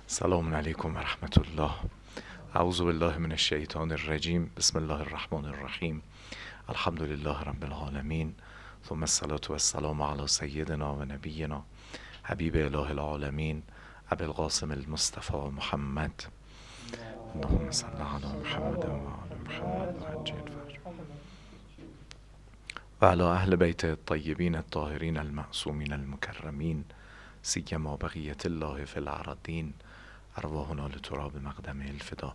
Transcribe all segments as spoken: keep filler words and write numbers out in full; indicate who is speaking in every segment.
Speaker 1: سلام علیکم و رحمت الله. اعوذ بالله من الشیطان الرجیم. بسم الله الرحمن الرحیم. الحمد لله رب العالمین، ثم الصلاة و السلام علی سیدنا و نبینا حبیب اله العالمین ابی القاسم المصطفى محمد. اللهم صل علی محمد و آل محمد و عجل فرج و علی اهل بیت الطیبین الطاهرین المعصومین المکرمین، سیما بقیة الله فی الارضین، ارواحنا لتراب مقدم الفدا.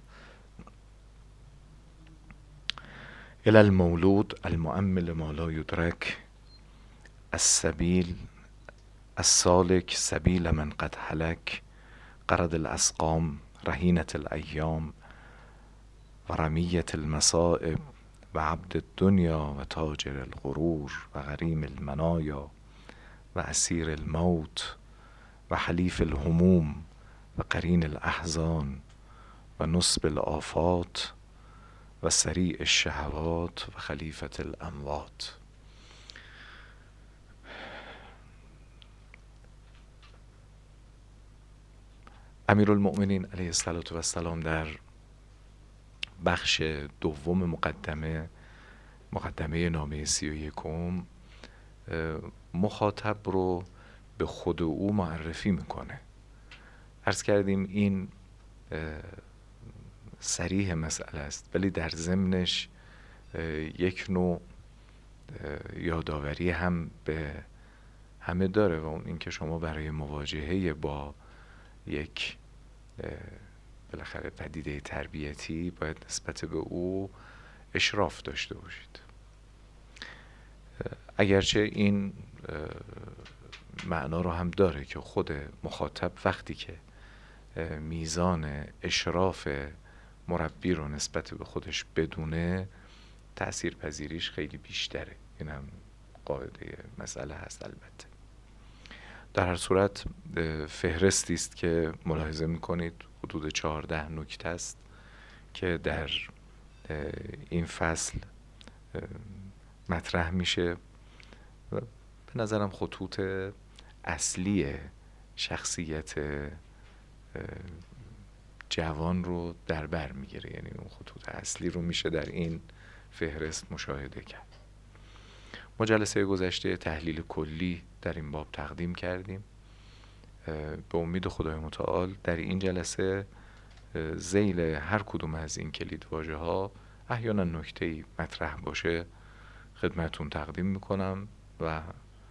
Speaker 1: الى المولود المؤمل ما لا يدرك، السبیل السالک سبیل من قد هلک، قرد الاسقام رهینة الایام و رمیة المصائب و عبد الدنیا و تاجر الغرور و غریم المنایا و اسیر الموت و حلیف الهموم و قرین الاحزان و نصب الآفات و سریع الشهوات و خلیفة الاموات. امیرالمؤمنین علیه الصلاة و السلام در بخش دوم مقدمه مقدمه نامه سی و یکم مخاطب رو به خود او معرفی میکنه. عرض کردیم این صریح مسئله است، ولی در ضمنش یک نوع یادآوری هم به همه داره و اون اینکه شما برای مواجهه با یک بالاخره پدیده تربیتی باید نسبت به او اشراف داشته باشید. اگرچه این معنا رو هم داره که خود مخاطب وقتی که میزان اشراف مربی رو نسبت به خودش بدونه، تأثیر پذیریش خیلی بیشتره. این هم قاعده مسئله هست. البته در هر صورت فهرستی است که ملاحظه میکنید حدود چهارده نکته است که در این فصل مطرح میشه و به نظرم خطوط اصلی شخصیت جوان رو در بر میگیره. یعنی اون خطوط اصلی رو میشه در این فهرست مشاهده کرد. ما جلسه گذشته تحلیل کلی در این باب تقدیم کردیم. به امید خدای متعال در این جلسه ذیل هر کدوم از این کلید واژه ها احیانا نکته‌ای مطرح باشه خدمتون تقدیم میکنم و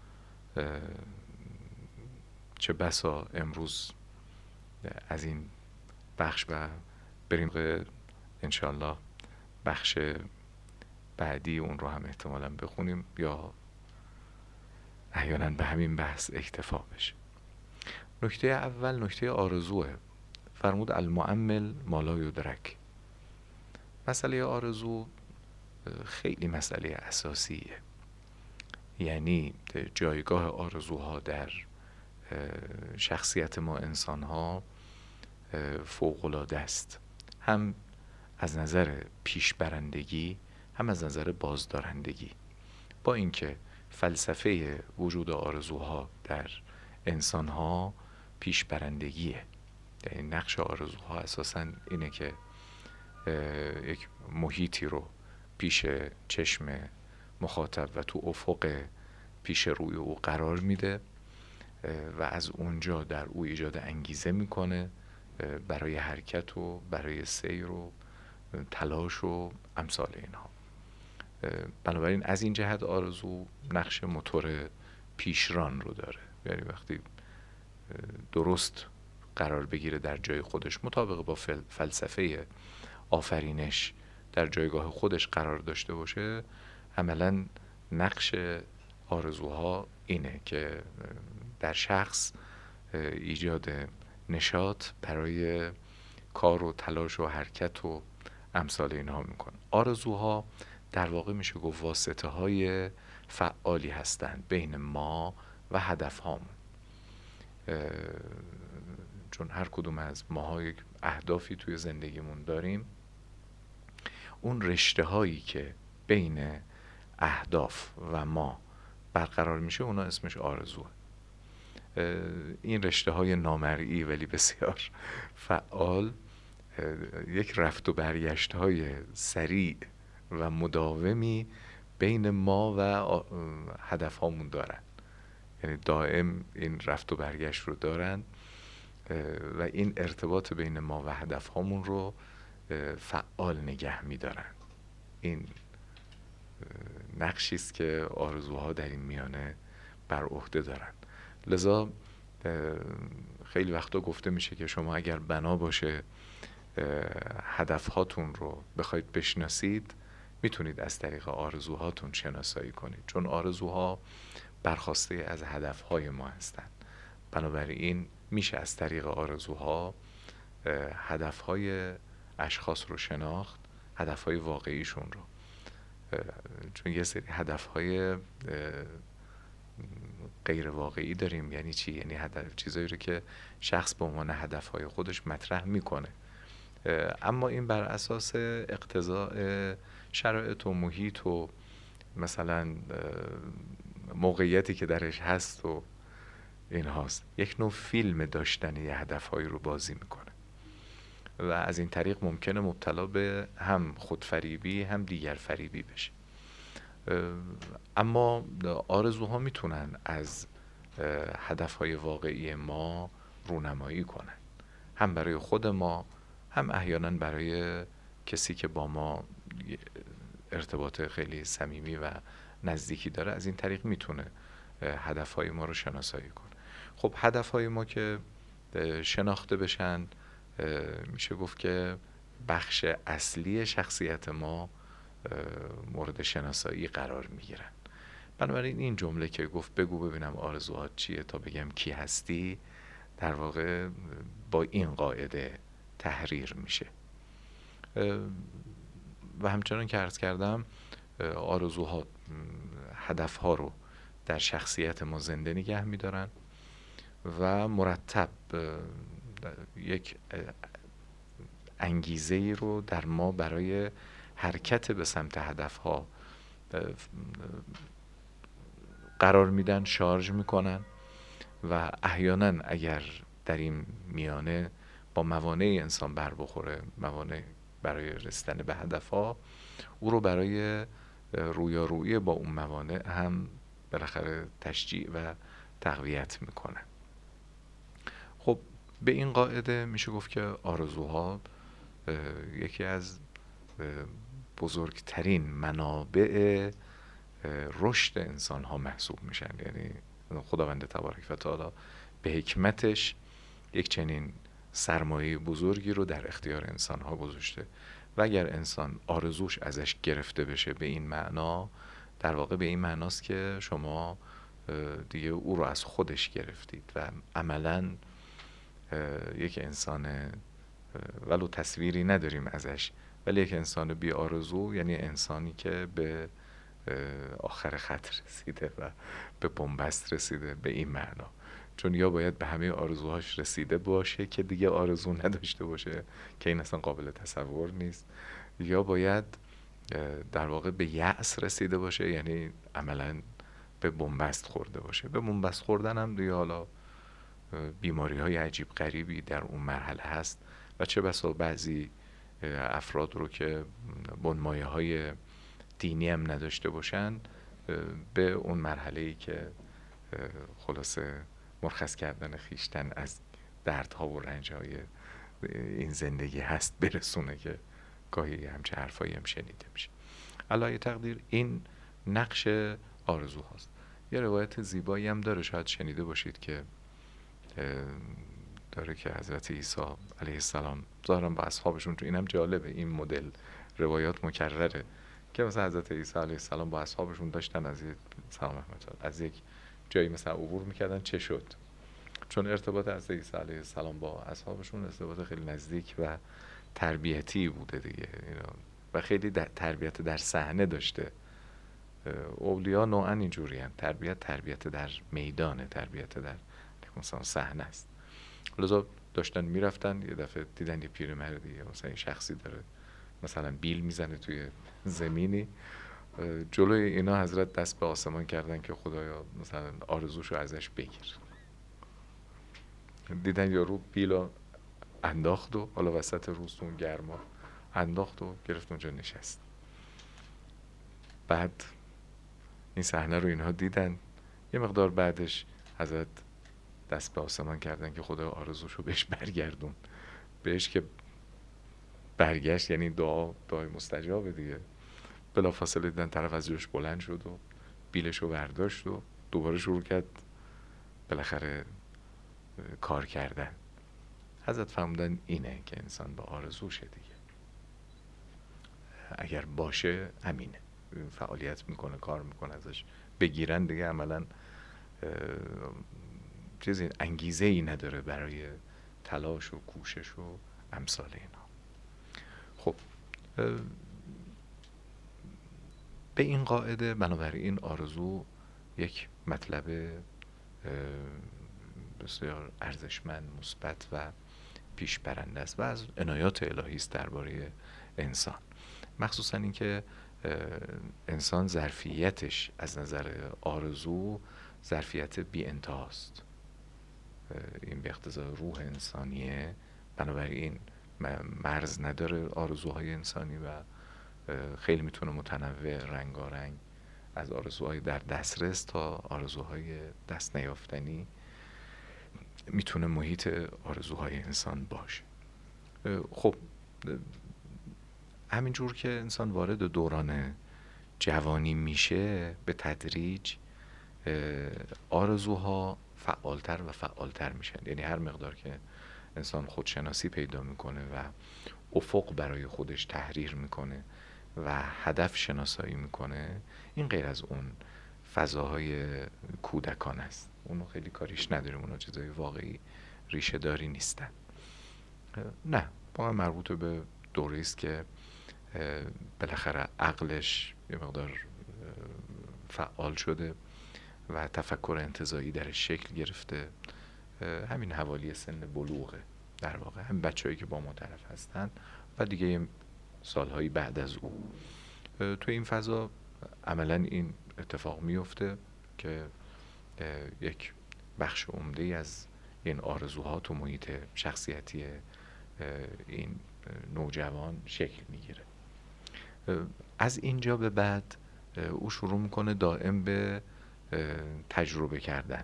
Speaker 1: چه بسا امروز از این بخش و بریم انشاءالله بخش بعدی اون رو هم احتمالاً بخونیم یا احیانا به همین بحث اکتفا بشه. نکته اول نکته آرزوه. فرمود المؤمل ما لا یدرک. مسئله آرزو خیلی مسئله اساسیه. یعنی جایگاه آرزوها در شخصیت ما انسان ها فوق‌العاده است، هم از نظر پیشبرندگی هم از نظر بازدارندگی. با اینکه فلسفه وجود آرزوها در انسان ها پیشبرندگیه، یعنی نقش آرزوها اساساً اینه که یک محیطی رو پیش چشم مخاطب و تو افق پیش روی او قرار میده و از اونجا در او ایجاد انگیزه میکنه برای حرکت و برای سیر و تلاش و امثال اینها. بنابراین از این جهت آرزو نقش موتور پیشران رو داره. یعنی وقتی درست قرار بگیره در جای خودش مطابق با فلسفه آفرینش در جایگاه خودش قرار داشته باشه، عملاً نقش آرزوها اینه که در شخص ایجاد نشاط برای کار و تلاش و حرکت و امثال اینها میکنه. آرزوها در واقع میشه گفت واسطه های فعالی هستند بین ما و هدف هامون، چون هر کدوم از ماها یک اهدافی توی زندگیمون داریم. اون رشته هایی که بین اهداف و ما برقرار میشه اونا اسمش آرزوه. این رشته های نامرئی ولی بسیار فعال یک رفت و برگشت های سریع و مداومی بین ما و هدف هامون دارن، یعنی دائم این رفت و برگشت رو دارن و این ارتباط بین ما و هدف هامون رو فعال نگه می‌دارن. این نقشی است که آرزوها در این میانه بر عهده دارن. لذا خیلی وقتا گفته میشه که شما اگر بنا باشه هدف هاتون رو بخواید بشناسید، میتونید از طریق آرزوهاتون شناسایی کنید، چون آرزوها برخواسته از هدف های ما هستند. بنابراین میشه از طریق آرزوها هدف های اشخاص رو شناخت، هدف های واقعیشون رو، چون یه سری هدف های غیر واقعی داریم. یعنی چی؟ یعنی هدف چیزایی رو که شخص به عنوان هدف های خودش مطرح میکنه، اما این بر اساس اقتضاء شرایط و محیط و مثلا موقعیتی که درش هست و این هاست. یک نوع فیلم داشتن یه هدفهایی رو بازی میکنه و از این طریق ممکنه مبتلا به هم خودفریبی هم دیگر فریبی بشه. اما آرزوها میتونن از هدفهای واقعی ما رونمایی کنن، هم برای خود ما هم احیانا برای کسی که با ما ارتباط خیلی صمیمی و نزدیکی داره. از این طریق میتونه هدفهای ما رو شناسایی کنه. خب هدفهای ما که شناخته بشن، میشه گفت که بخش اصلی شخصیت ما مورد شناسایی قرار میگیرن. بنابراین این جمله که گفت بگو ببینم آرزوهات چیه تا بگم کی هستی، در واقع با این قاعده تحریر میشه. و همچنان که عرض کردم، آرزوها هدفها رو در شخصیت ما زنده نگه میدارن و مرتب یک انگیزه ای رو در ما برای حرکت به سمت هدفها قرار میدن، شارژ میکنن و احیانا اگر در این میانه با موانع انسان بر بخوره، موانع برای رسیدن به هدفها، او رو برای رویارویی با اون موانع هم بالاخره تشجیع و تقویت میکنن. خب به این قاعده میشه گفت که آرزوها یکی از بزرگترین منابع رشد انسان ها محسوب میشن. یعنی خداوند تبارک و تعالی به حکمتش یک چنین سرمایه بزرگی رو در اختیار انسان ها گذاشته و اگر انسان آرزوش ازش گرفته بشه به این معنا، در واقع به این معناست که شما دیگه او رو از خودش گرفتید و عملاً یک انسان، ولو تصویری نداریم ازش، ولی یک انسان بی آرزو یعنی انسانی که به آخر خط رسیده و به بنبست رسیده به این معنا. چون یا باید به همه آرزوهاش رسیده باشه که دیگه آرزو نداشته باشه که این اصلا قابل تصور نیست، یا باید در واقع به یأس رسیده باشه، یعنی عملاً به بنبست خورده باشه. به بنبست خوردن هم دیگه حالا بیماری های عجیب غریبی در اون مرحله هست و چه بسا بعضی افراد رو که بنمایه های دینی هم نداشته باشن به اون مرحله‌ای که خلاصه مرخص کردن خیشتن از دردها و رنجهای این زندگی هست برسونه که گاهی همچه حرفایی هم شنیده میشه. علای تقدیر این نقش آرزو هاست. یه روایت زیبایی هم داره، شاید شنیده باشید، که داره که حضرت عیسی علیه السلام ظاهرا با اصحابشون، تو اینم جالبه این مدل روایات مکرره که مثلا حضرت عیسی علیه السلام با اصحابشون داشتن از یک سلام رحمت الله از یک جایی مثلا عبور میکردن، چه شد؟ چون ارتباط حضرت عیسی علیه السلام با اصحابشون ارتباط خیلی نزدیک و تربیتی بوده دیگه و خیلی تربیت در صحنه داشته. اولیا نوعا اینجوری هم تربیت تربیت در میدانه، تربیت در مثلا صحنه است. لذا داشتن میرفتن، یه دفعه دیدن یه پیرمردی مثلا این شخصی داره مثلا بیل میزنه توی زمینی، جلوی اینا حضرت دست به آسمان کردن که خدایا مثلا آرزوشو ازش بگیر. دیدن یارو بیلو انداخت و حالا وسط روز تو اون گرما انداخت و گرفت اونجا نشست. بعد این صحنه رو اینها دیدن. یه مقدار بعدش حضرت دست به آسمان کردن که خدا آرزوشو بهش برگردون. بهش که برگشت یعنی دعا دعای مستجابه دیگه. بلافاصله دیدن طرف از جوش بلند شد و بیلشو برداشت و دوباره شروع کرد بالاخره کار کردن. حضرت فرمودن اینه که انسان با آرزوشه دیگه، اگر باشه همینه، فعالیت میکنه، کار میکنه، ازش بگیرن دیگه عملا چیزی انگیزه ای نداره برای تلاش و کوشش و امثال اینا. خب به این قاعده بنابراین آرزو یک مطلب بسیار ارزشمند، مثبت و پیش برنده است و از عنایات الهی است درباره انسان. مخصوصا اینکه انسان ظرفیتش از نظر آرزو ظرفیت بی انتهاست. این به اقتضای روح انسانیه، بنابراین مرز نداره آرزوهای انسانی و خیلی میتونه متنوع، رنگارنگ، از آرزوهای در دسترس تا آرزوهای دست نیافتنی میتونه محیط آرزوهای انسان باشه. خب همینجور که انسان وارد دوران جوانی میشه به تدریج آرزوها فعالتر و فعالتر میشن. یعنی هر مقدار که انسان خودشناسی پیدا میکنه و افق برای خودش تحریر میکنه و هدف شناسایی میکنه، این غیر از اون فضاهای کودکان است، اونو خیلی کاریش نداریم، اونو چیزای واقعی ریشه داری نیستن. نه، واقعا مربوط به دوره است که بالاخره عقلش یه مقدار فعال شده و تفکر انتزاعی درش شکل گرفته. همین حوالی سن بلوغه در واقع، هم بچه‌هایی که با ما طرف هستن و دیگه سالهایی بعد از او. تو این فضا عملا این اتفاق میفته که یک بخش عمده از این آرزوها تو محیط شخصیتی این نوجوان شکل میگیره. از اینجا به بعد او شروع میکنه دائم به تجربه کردن.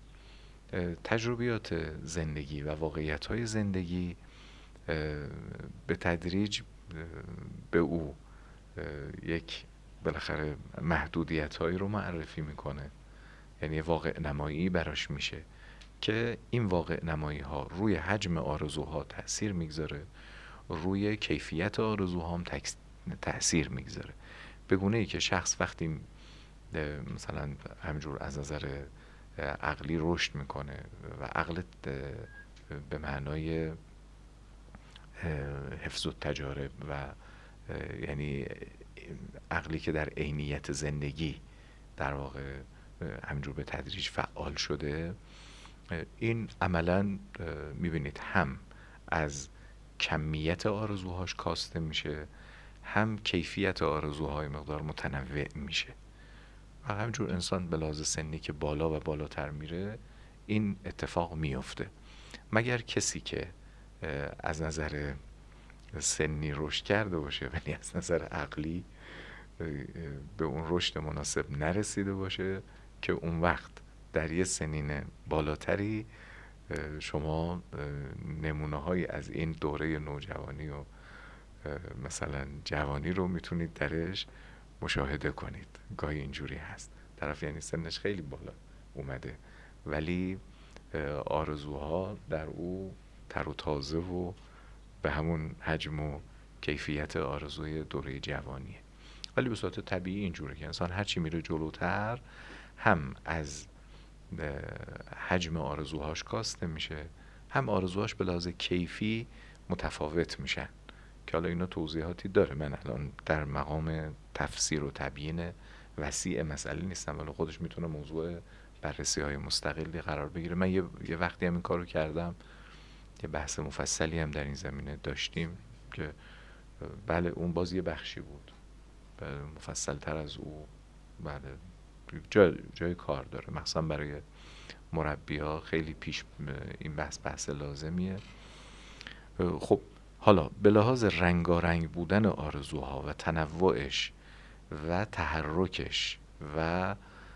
Speaker 1: تجربیات زندگی و واقعیت‌های زندگی به تدریج به او یک بالاخره محدودیت‌هایی رو معرفی میکنه، یعنی واقع نمایی براش میشه که این واقع نمایی ها روی حجم آرزوها تأثیر میگذاره، روی کیفیت آرزوها هم تأثیر میگذاره، به گونه ای که شخص وقتی مثلا همجور از نظر عقلی رشد میکنه و عقل به معنای حفظ التجارب و یعنی عقلی که در عینیت زندگی در واقع همینجور به تدریج فعال شده، این عملا میبینید هم از کمیت آرزوهاش کاسته میشه، هم کیفیت آرزوهای مقدار متنوع میشه. و همینجور انسان به لحاظ سنی که بالا و بالاتر میره این اتفاق میفته، مگر کسی که از نظر سنی رشد کرده باشه ولی از نظر عقلی به اون رشد مناسب نرسیده باشه که اون وقت در یه سنین بالاتری شما نمونه هایی از این دوره نوجوانی و مثلا جوانی رو میتونید درش مشاهده کنید. گاهی اینجوری هست طرف یعنی سنش خیلی بالا اومده ولی آرزوها در او تر و تازه و به همون حجم و کیفیت آرزوی دوره جوانیه. ولی به صورت طبیعی اینجوره که انسان هرچی میره جلوتر هم از حجم آرزوهاش کاسته میشه، هم آرزوهاش به لحاظ کیفی متفاوت میشن که حالا اینا توضیحاتی داره. من الان در مقام تفسیر و تبیین وسیع مسئله نیستم ولی خودش میتونه موضوع بررسی های مستقلی قرار بگیره. من یه, یه وقتی هم این کارو کردم، یه بحث مفصلی هم در این زمینه داشتیم که بله اون باز یه بخشی بود، بله مفصل تر از او، بله جای, جای کار داره، مخصوصا برای مربی‌ها خیلی پیش این بحث بحث لازمیه. خب حالا به لحاظ رنگارنگ بودن آرزوها و تنوعش و تحرکش و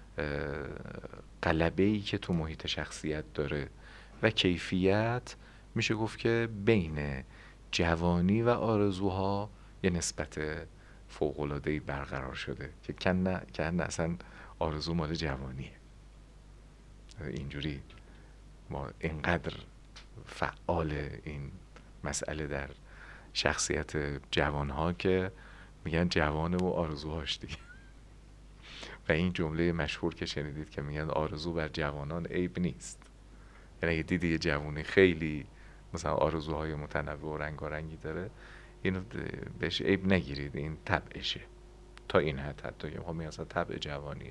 Speaker 1: غلبه‌ای که تو محیط شخصیت داره و کیفیت، میشه گفت که بین جوانی و آرزوها یه نسبت فوق‌العاده‌ای برقرار شده که کن کن اصلا آرزو مال جوانیه. اینجوری ما اینقدر فعال این مسئله در شخصیت جوانها که میگن جوانه و آرزوهاش دیگه. و این جمله مشهور که شنیدید که میگن آرزو بر جوانان عیب نیست، یعنی اگه دیدی یه جوانی خیلی مثلا آرزوهای متنوع و رنگارنگی داره، اینو بهش عیب نگیرید، این طبعشه. تا این حد حتی که میگن اصلا طبع جوانیه.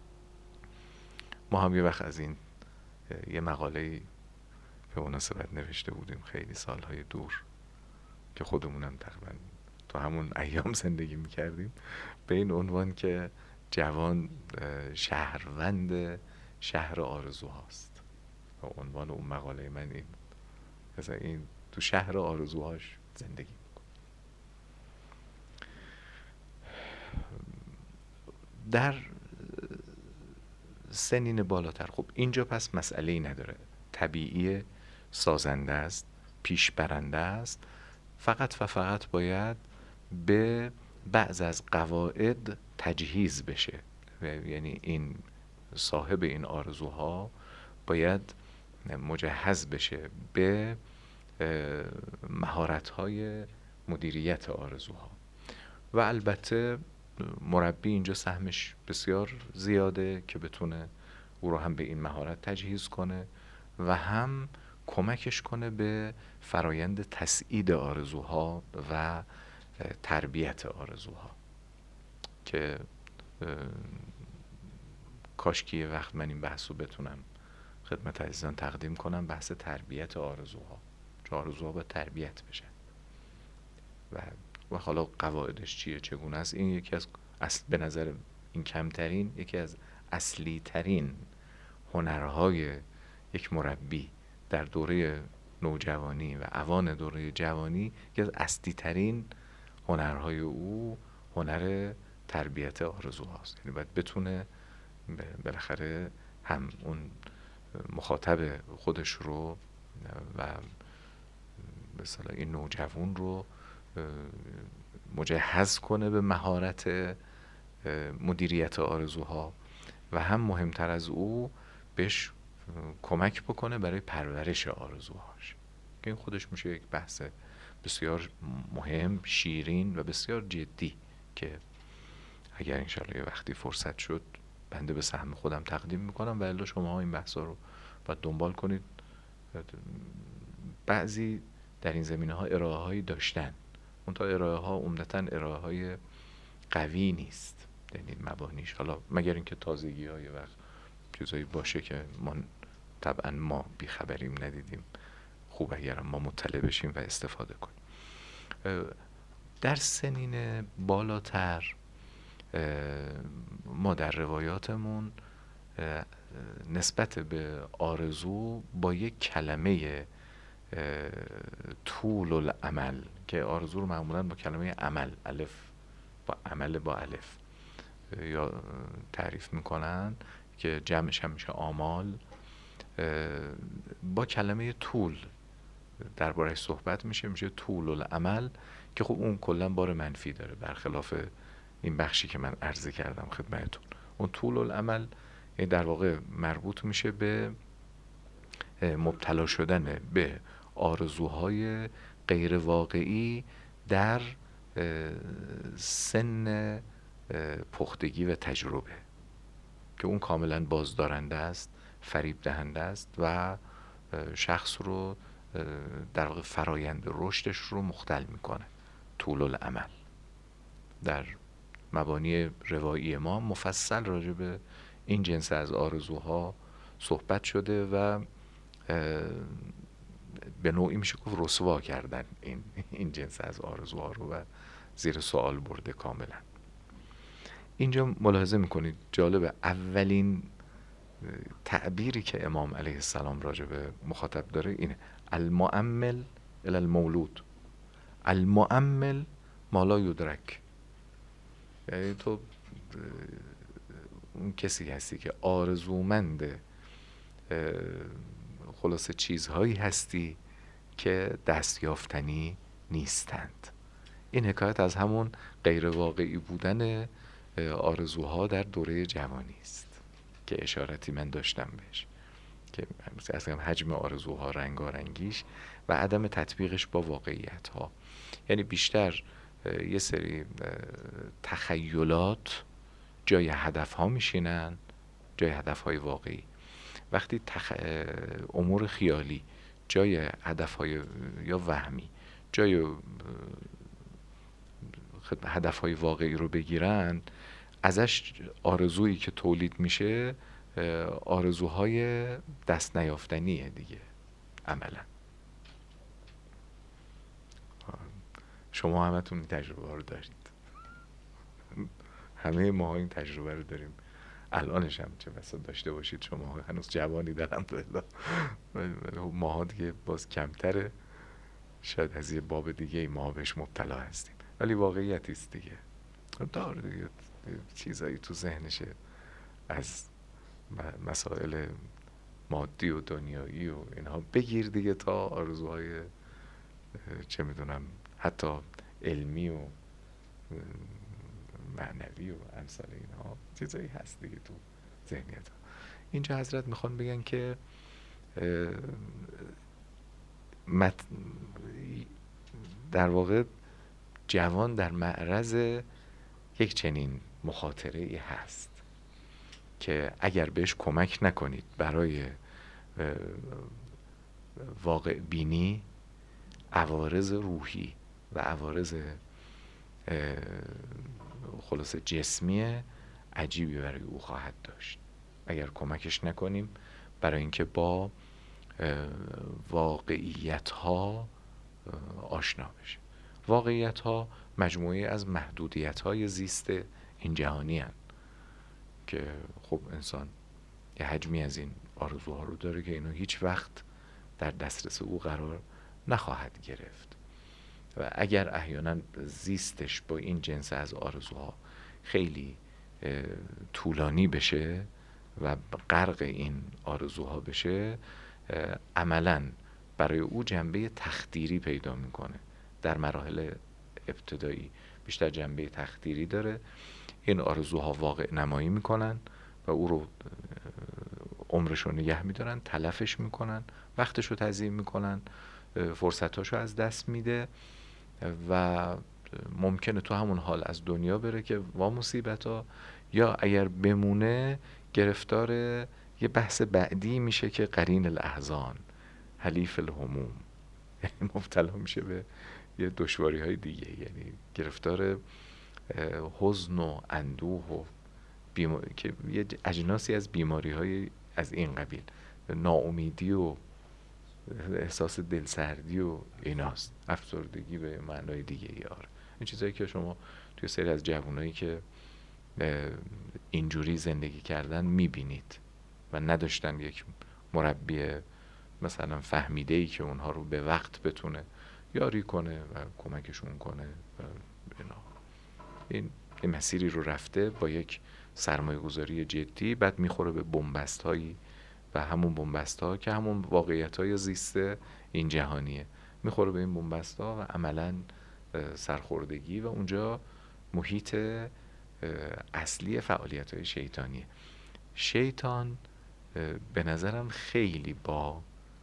Speaker 1: ما هم یه وقت از این یه مقاله به مناسبت نوشته بودیم خیلی سالهای دور که خودمونم تقریبا تو همون ایام زندگی میکردیم، به این عنوان که جوان شهروند شهر آرزوهاست. عنوان اون مقاله من این مثلا این تو شهر آرزوهاش زندگی میکنه. در سنین بالاتر خب اینجا پس مسئله‌ای نداره، طبیعی، سازنده است، پیش برنده است، فقط و فقط باید به بعض از قواعد تجهیز بشه. یعنی این صاحب این آرزوها باید مجهز بشه به مهارت‌های مدیریت آرزوها و البته مربی اینجا سهمش بسیار زیاده که بتونه او رو هم به این مهارت تجهیز کنه و هم کمکش کنه به فرایند تسعید آرزوها و تربیت آرزوها، که کاشکی یه وقت من این بحث رو بتونم خدمت عزیزان تقدیم کنم، بحث تربیت آرزوها، چون آرزوها باید تربیت بشن و و حالا قواعدش چیه چگونه است. این یکی از اصل به نظر این کمترین، یکی از اصلی ترین هنرهای یک مربی در دوره نوجوانی و اوان دوره جوانی، یکی از اصلی ترین هنرهای او هنر تربیت آرزوهاست. یعنی باید بتونه بالاخره هم اون مخاطب خودش رو و مثلا این نوجوان رو مجهز کنه به مهارت مدیریت آرزوها و هم مهمتر از او بهش کمک بکنه برای پرورش آرزوهاش، که این خودش میشه یک بحث بسیار مهم، شیرین و بسیار جدی که اگر انشالله یه وقتی فرصت شد بنده به سهم خودم تقدیم میکنم و الا شما این بحثا رو باید دنبال کنید. بعضی در این زمینه ها ارائه هایی داشتن، اون تا ارائه ها عمدتاً ارائه های قوی نیست، یعنی مبانیش، حالا مگر اینکه تازگی های وقت چیزایی باشه که ما طبعا ما بیخبریم ندیدیم، خوب اگر ما مطلع بشیم و استفاده کنیم. در سنین بالاتر ما در روایاتمون نسبت به آرزو با یک کلمه طول العمل، که آرزو رو معمولا با کلمه عمل، الف با عمل با الف یا تعریف میکنن که جمعش هم میشه آمال، با کلمه طول درباره‌اش صحبت میشه، میشه طول العمل، که خب اون کلا بار منفی داره، برخلاف این بخشی که من عرضه کردم خدمتتون. اون طول العمل در واقع مربوط میشه به مبتلا شدن به آرزوهای غیر واقعی در سن پختگی و تجربه، که اون کاملا بازدارنده است، فریب دهنده است و شخص رو در واقع فرایند رشدش رو مختل میکنه. طول العمل در مبانی روایی ما مفصل راجع به این جنس از آرزوها صحبت شده و به نوعی میشه گفت رسوا کردن این این جنس از آرزوها رو و زیر سوال برده کاملا. اینجا ملاحظه میکنید جالبه، اولین تعبیری که امام علیه السلام راجع به مخاطب داره اینه: المؤمل الی المولود، المؤمل ما لا یدرک. یعنی تو اون کسی هستی که آرزومند خلاصه چیزهایی هستی که دستیافتنی نیستند. این حکایت از همون غیر واقعی بودن آرزوها در دوره جوانی است که اشارتی من داشتم بهش، که اصلا حجم آرزوها، رنگارنگیش و عدم تطبیقش با واقعیت ها. یعنی بیشتر یه سری تخیلات جای هدف ها میشینن، جای هدف های واقعی. وقتی تخ... امور خیالی جای هدف های یا وهمی جای هدف های واقعی رو بگیرن، ازش آرزویی که تولید میشه آرزوهای دست نیافتنیه دیگه عملا. شما همتون این تجربه ها رو دارید، همه ما این تجربه رو داریم. الانش هم چه بسا داشته باشید، شما هنوز جوانی دارم دللا، ماها دیگه باز کمتره، شاید از یه باب دیگه ای ما بهش مبتلا هستیم، ولی واقعیت است دیگه. دار دیگه چیزایی تو ذهنشه از مسائل مادی و دنیایی و اینها بگیر دیگه، تا آرزوهای چه میدونم حتی علمی و معنوی و امثال اینها، چیزایی هست دیگه تو ذهنیت ها. اینجا حضرت میخوان بگن که در واقع جوان در معرض یک چنین مخاطره ای هست که اگر بهش کمک نکنید برای واقع بینی، عوارض روحی و عوارض خلاصه جسمی عجیبی برای او خواهد داشت اگر کمکش نکنیم برای اینکه با واقعیت ها آشنا بشه. واقعیت ها مجموعه از محدودیت های زیست این جهانی هستند که خب انسان یه حجمی از این آرزوها رو داره که اینو هیچ وقت در دسترس او قرار نخواهد گرفت و اگر احیانا زیستش با این جنس از آرزوها خیلی طولانی بشه و غرق این آرزوها بشه، عملاً برای او جنبه تخدیری پیدا میکنه. در مراحل ابتدایی بیشتر جنبه تخدیری داره، این آرزوها واقع نمایی میکنن و او رو عمرش رو نگه میدارن، تلفش میکنن، وقتش رو تضییع میکنن، فرصتاش رو از دست میده و ممکنه تو همون حال از دنیا بره که وا مصیبتا، یا اگر بمونه گرفتار یه بحث بعدی میشه که قرین الاحزان، حلیف الهموم، یعنی مبتلا میشه به یه دشواری های دیگه، یعنی گرفتار حزن و اندوه و بیماری که یه اجناسی از بیماری های از این قبیل، ناامیدی و احساس دلسردی و ایناست، افسردگی به معنای دیگه یاره. این چیزایی که شما توی سری از جوانایی که اینجوری زندگی کردن میبینید و نداشتن یک مربی مثلا فهمیده‌ای که اونها رو به وقت بتونه یاری کنه و کمکشون کنه و اینا. این این مسیری رو رفته با یک سرمایه گذاری جدی، بعد میخوره به بنبست هایی و همون بنبست ها که همون واقعیت های زیست این جهانیه، میخوره به این بنبست ها و عملا سرخوردگی و اونجا محیط اصلی فعالیت های شیطانیه. شیطان به نظرم خیلی با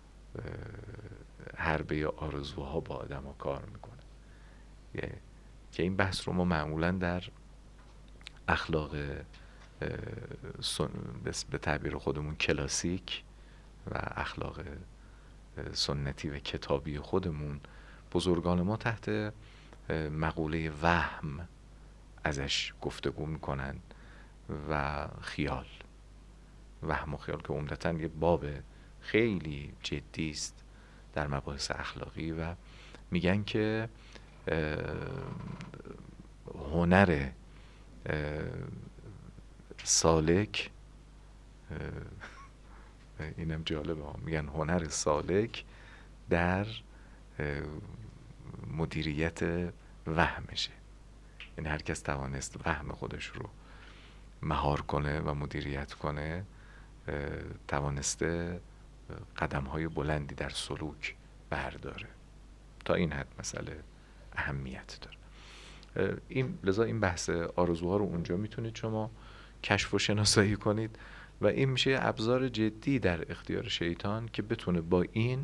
Speaker 1: حربه آرزوها با آدم ها کار میکنه که این بحث رو ما معمولا در اخلاق به تعبیر خودمون کلاسیک و اخلاق سنتی و کتابی خودمون، بزرگان ما تحت مقوله وهم ازش گفتگو میکنن و خیال، وهم و خیال که عمدتاً یه باب خیلی جدی است در مباحث اخلاقی و میگن که هنر سالک اینم جالبه ها، میگن هنر سالک در مدیریت وهمشه. یعنی هر کس توانست وهم خودش رو مهار کنه و مدیریت کنه، توانسته قدم های بلندی در سلوک برداره. تا این حد مسئله اهمیت داره. این لذا این بحث آرزوها رو اونجا میتونید شما کشف و شناسایی کنید و این میشه ابزار جدی در اختیار شیطان که بتونه با این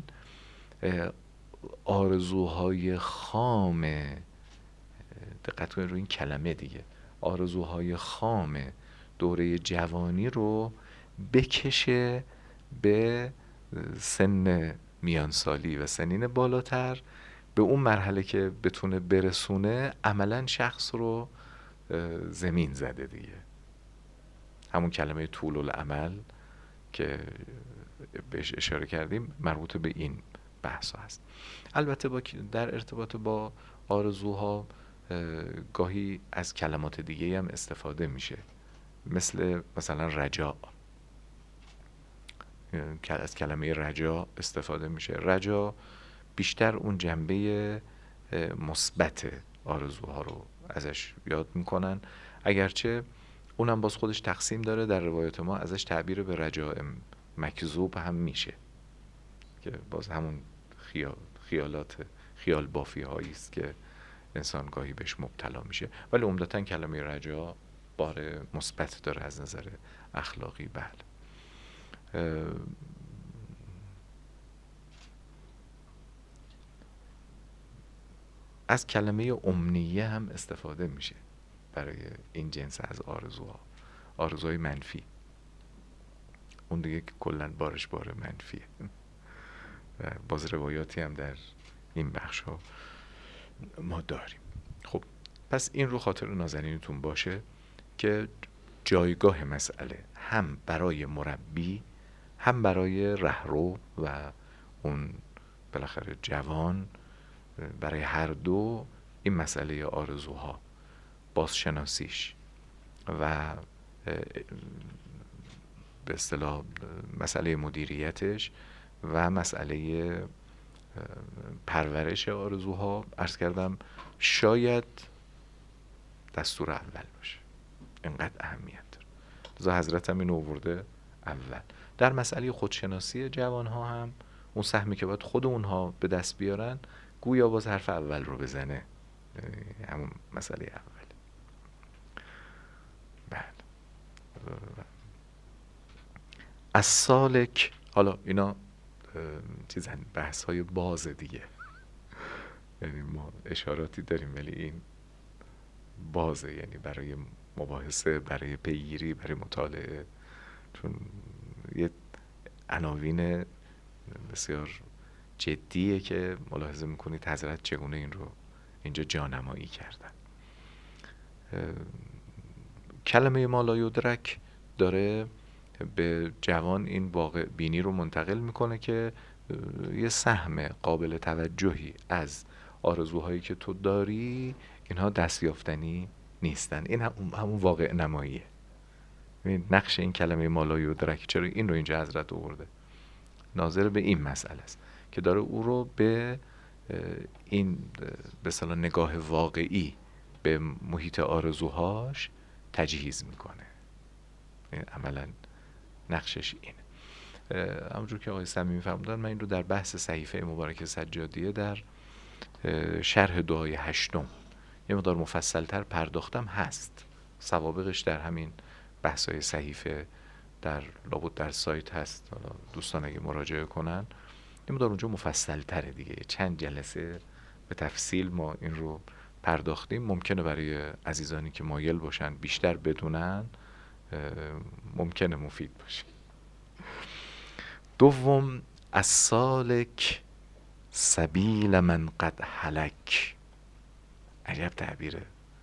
Speaker 1: آرزوهای خام، دقت کنید روی این کلمه دیگه، آرزوهای خام دوره جوانی رو بکشه به سن میانسالی و سنین بالاتر، به اون مرحله که بتونه برسونه عملا شخص رو زمین زده دیگه. همون کلمه طول العمل که بهش اشاره کردیم مربوط به این بحث هست. البته با در ارتباط با آرزوها گاهی از کلمات دیگه هم استفاده میشه، مثل مثلا رجا. از کلمه رجا استفاده میشه. رجا بیشتر اون جنبه مثبت آرزوها رو ازش یاد میکنن، اگرچه اونم باز خودش تقسیم داره. در روایت ما ازش تعبیر به رجاء مکذوب هم میشه که باز همون خیال خیالات خیال بافی هایی است که انسان گاهی بهش مبتلا میشه، ولی عمدتاً کلمه رجا بار مثبت داره از نظر اخلاقی. بله. از کلمه امنیه هم استفاده میشه برای این جنس از آرزوها، آرزوهای منفی. اون دیگه که کلن بارش بار منفیه و باز روایاتی هم در این بخش ها ما داریم. خب پس این رو خاطر نازنینتون باشه که جایگاه مسئله هم برای مربی هم برای رهرو و اون بالاخره جوان، برای هر دو این مسئله آرزوها، بازشناسیش و به اصطلاح مسئله مدیریتش و مسئله پرورش آرزوها، عرض کردم شاید دستور اول باشه، اینقدر اهمیت داره. لذا حضرت هم این آورده اول. در مسئله خودشناسی جوان ها هم اون سهمی که باید خود اونها به دست بیارن گویا باز حرف اول رو بزنه، همون مسئله اول. بله. از سالک، حالا اینا چیزن بحث های باز دیگه، یعنی ما اشاراتی داریم ولی این بازه، یعنی برای مباحثه، برای پیگیری، برای مطالعه، چون یه عناوین بسیار جدیه که ملاحظه میکنید حضرت چگونه این رو اینجا جانمایی کردن. کلمه ما لا یدرک داره به جوان این واقع بینی رو منتقل میکنه که یه سهم قابل توجهی از آرزوهایی که تو داری اینها دستیافتنی نیستن. این هم همون واقع نماییه. نقش این کلمه ما لا یدرک، چرا این رو اینجا حضرت آورده؟ ناظر به این مسئله است که داره او رو به این به اصطلاح نگاه واقعی به محیط آرزوهاش تجهیز میکنه. عملا نقشش اینه. همونجور که آقای صمیمی فرمودن، من این رو در بحث صحیفه مبارک سجادیه در شرح دعای هشتم یه مقدار مفصلتر پرداختم، هست سوابقش در همین بحث‌های صحیفه در لابد در سایت هست، دوستان اگه مراجعه کنن یه مقدار اونجا مفصل‌تره دیگه. چند جلسه به تفصیل ما این رو پرداختیم. ممکنه برای عزیزانی که مایل باشن بیشتر بدونن ممکنه مفید باشه. دوم، از سالک سبیل من قد هلک. عجب تعبیره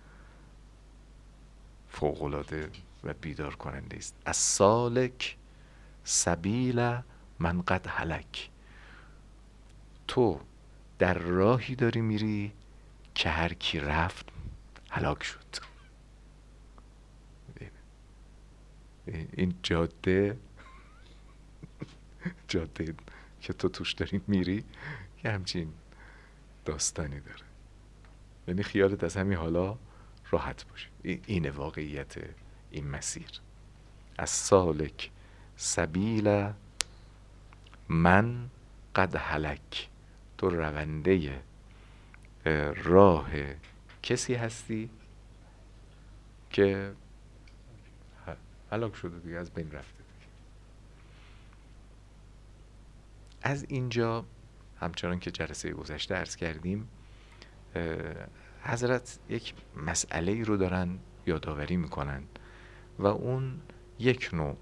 Speaker 1: فوق‌العاده و بیدار کننده است. از سالک سبیل من قد هلک. تو در راهی داری میری که هر کی رفت هلاک شد. این جاده جاده که تو توش داری میری یه همچین داستانی داره. یعنی خیالت از همین حالا راحت باشه. این واقعیت این مسیر. از سالک سبیل من قد هلک، تو رونده راه کسی هستی که هلاک شده دیگه، از بین رفته دیگه. از اینجا همچنان که جلسه گذشته عرض کردیم، حضرت یک مسئله ای رو دارن یادآوری میکنن و اون یک نوع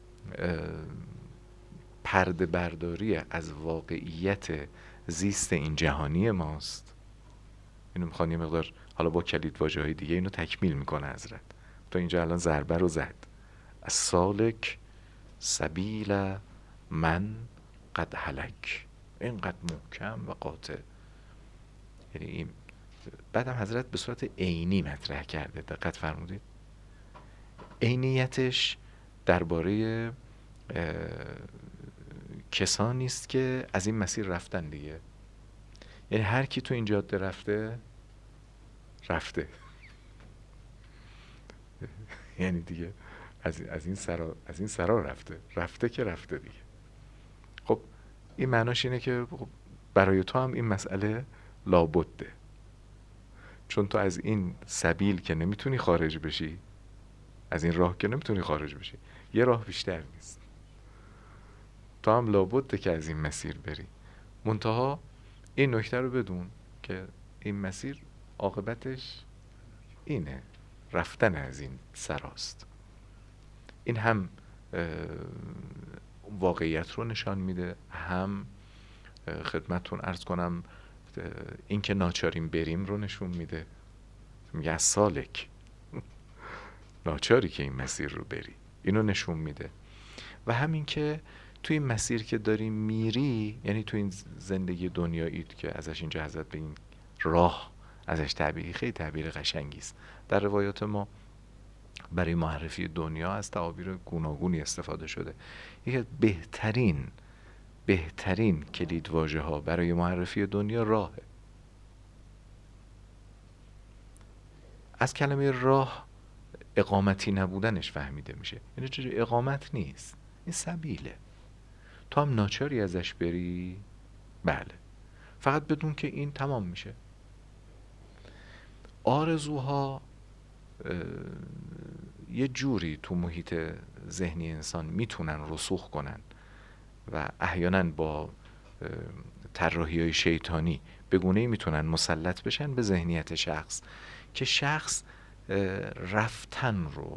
Speaker 1: پرده برداری از واقعیت زیست این جهانی ماست. اینو میخوان یه مقدار حالا با کلید واژه‌های دیگه اینو تکمیل میکنه حضرت. تو اینجا الان ضربه رو زد، از سالک سبیل من قد هلک، اینقدر محکم و قاطع. یعنی این بعدم حضرت به صورت عینی مطرح کرده، دقت فرمودید. عینیتش درباره کسانی است که از این مسیر رفتن دیگه. یعنی هر کی تو این جاده رفته رفته یعنی دیگه از از این سرا از این سرا رفته رفته که رفته دیگه. خب این معناش اینه که برای تو هم این مسئله لابده، چون تو از این سبیل که نمیتونی خارج بشی، از این راه که نمیتونی خارج بشی، یه راه بیشتر نیست، تو هم لابده که از این مسیر بری. منتها این نکته رو بدون که این مسیر عاقبتش اینه، رفتن از این سراست. این هم واقعیت رو نشان میده، هم خدمتتون عرض کنم این که ناچاریم بریم رو نشون میده. میگه از سالک، ناچاری که این مسیر رو بری، اینو نشون میده. و همین که تو این مسیر که داری میری، یعنی تو این زندگی دنیایی که ازش اینجا حضرت به این راه ازش تعبیری، خیلی تعبیر قشنگی است. در روایات ما برای معرفی دنیا از تعابیر گوناگونی استفاده شده. یکی بهترین بهترین کلید واژه ها برای معرفی دنیا راهه. از کلمه راه اقامتی نبودنش فهمیده میشه. یعنی چه اقامت نیست، این سبیله، تو هم ناچاری ازش بری. بله، فقط بدون که این تمام میشه. آرزوها یه جوری تو محیط ذهنی انسان میتونن رسوخ کنن و احیانا با طراحی‌های شیطانی به گونه‌ای میتونن مسلط بشن به ذهنیت شخص که شخص رفتن رو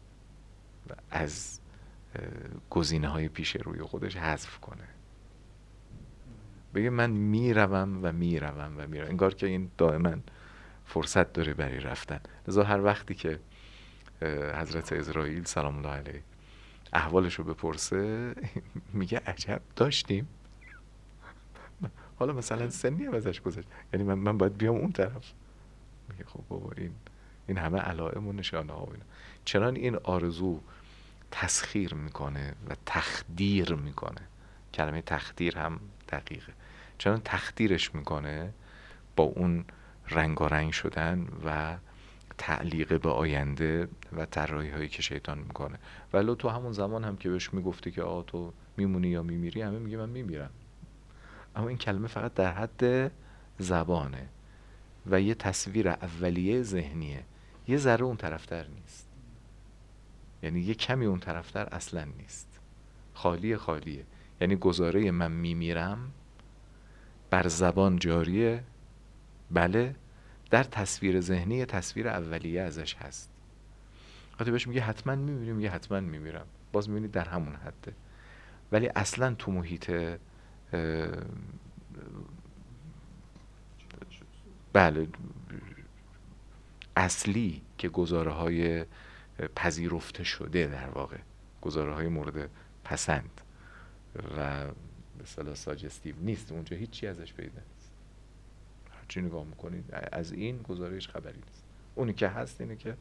Speaker 1: از گزینه‌های پیش روی خودش حذف کنه، بگه من میروم و میروم و میروم، انگار که این دائما فرصت داره برای رفتن. لذا هر وقتی که حضرت عزرائیل سلام الله علیه احوالش رو بپرسه میگه عجب داشتیم، حالا مثلا سنی هم ازش گذشت، یعنی من, من باید بیام اون طرف. میگه خب بابا این این همه علائم و نشانه ها و اینا. چنان این آرزو تسخیر میکنه و تخدیر میکنه، کلمه تخدیر هم دقیقه، چنان تخدیرش میکنه با اون رنگارنگ شدن و تعلیق به آینده و طراحی هایی که شیطان میکنه. ولو تو همون زمان هم که بهش میگفتی که آ تو میمونی یا میمیری، همه میگه من میمیرم، اما این کلمه فقط در حد زبانه و یه تصویر اولیه ذهنیه، یه ذره اون طرفتر نیست، یعنی یه کمی اون طرفتر اصلا نیست، خالیه خالیه. یعنی گزاره من میمیرم بر زبان جاریه، بله، در تصویر ذهنی تصویر اولیه ازش هست. وقتی بهش میگه حتما میمیرم، میگه حتما میمیرم، باز میبینی در همون حده، ولی اصلا تو محیط بله اصلی که گزاره های پذیرفته شده، در واقع گزاره های مورد پسند و به اصطلاح ساجستیو نیست، اونجا هیچی ازش پیدا نیست. هرچی نگاه میکنید از این گزارهش خبری نیست. اونی که هست اینه که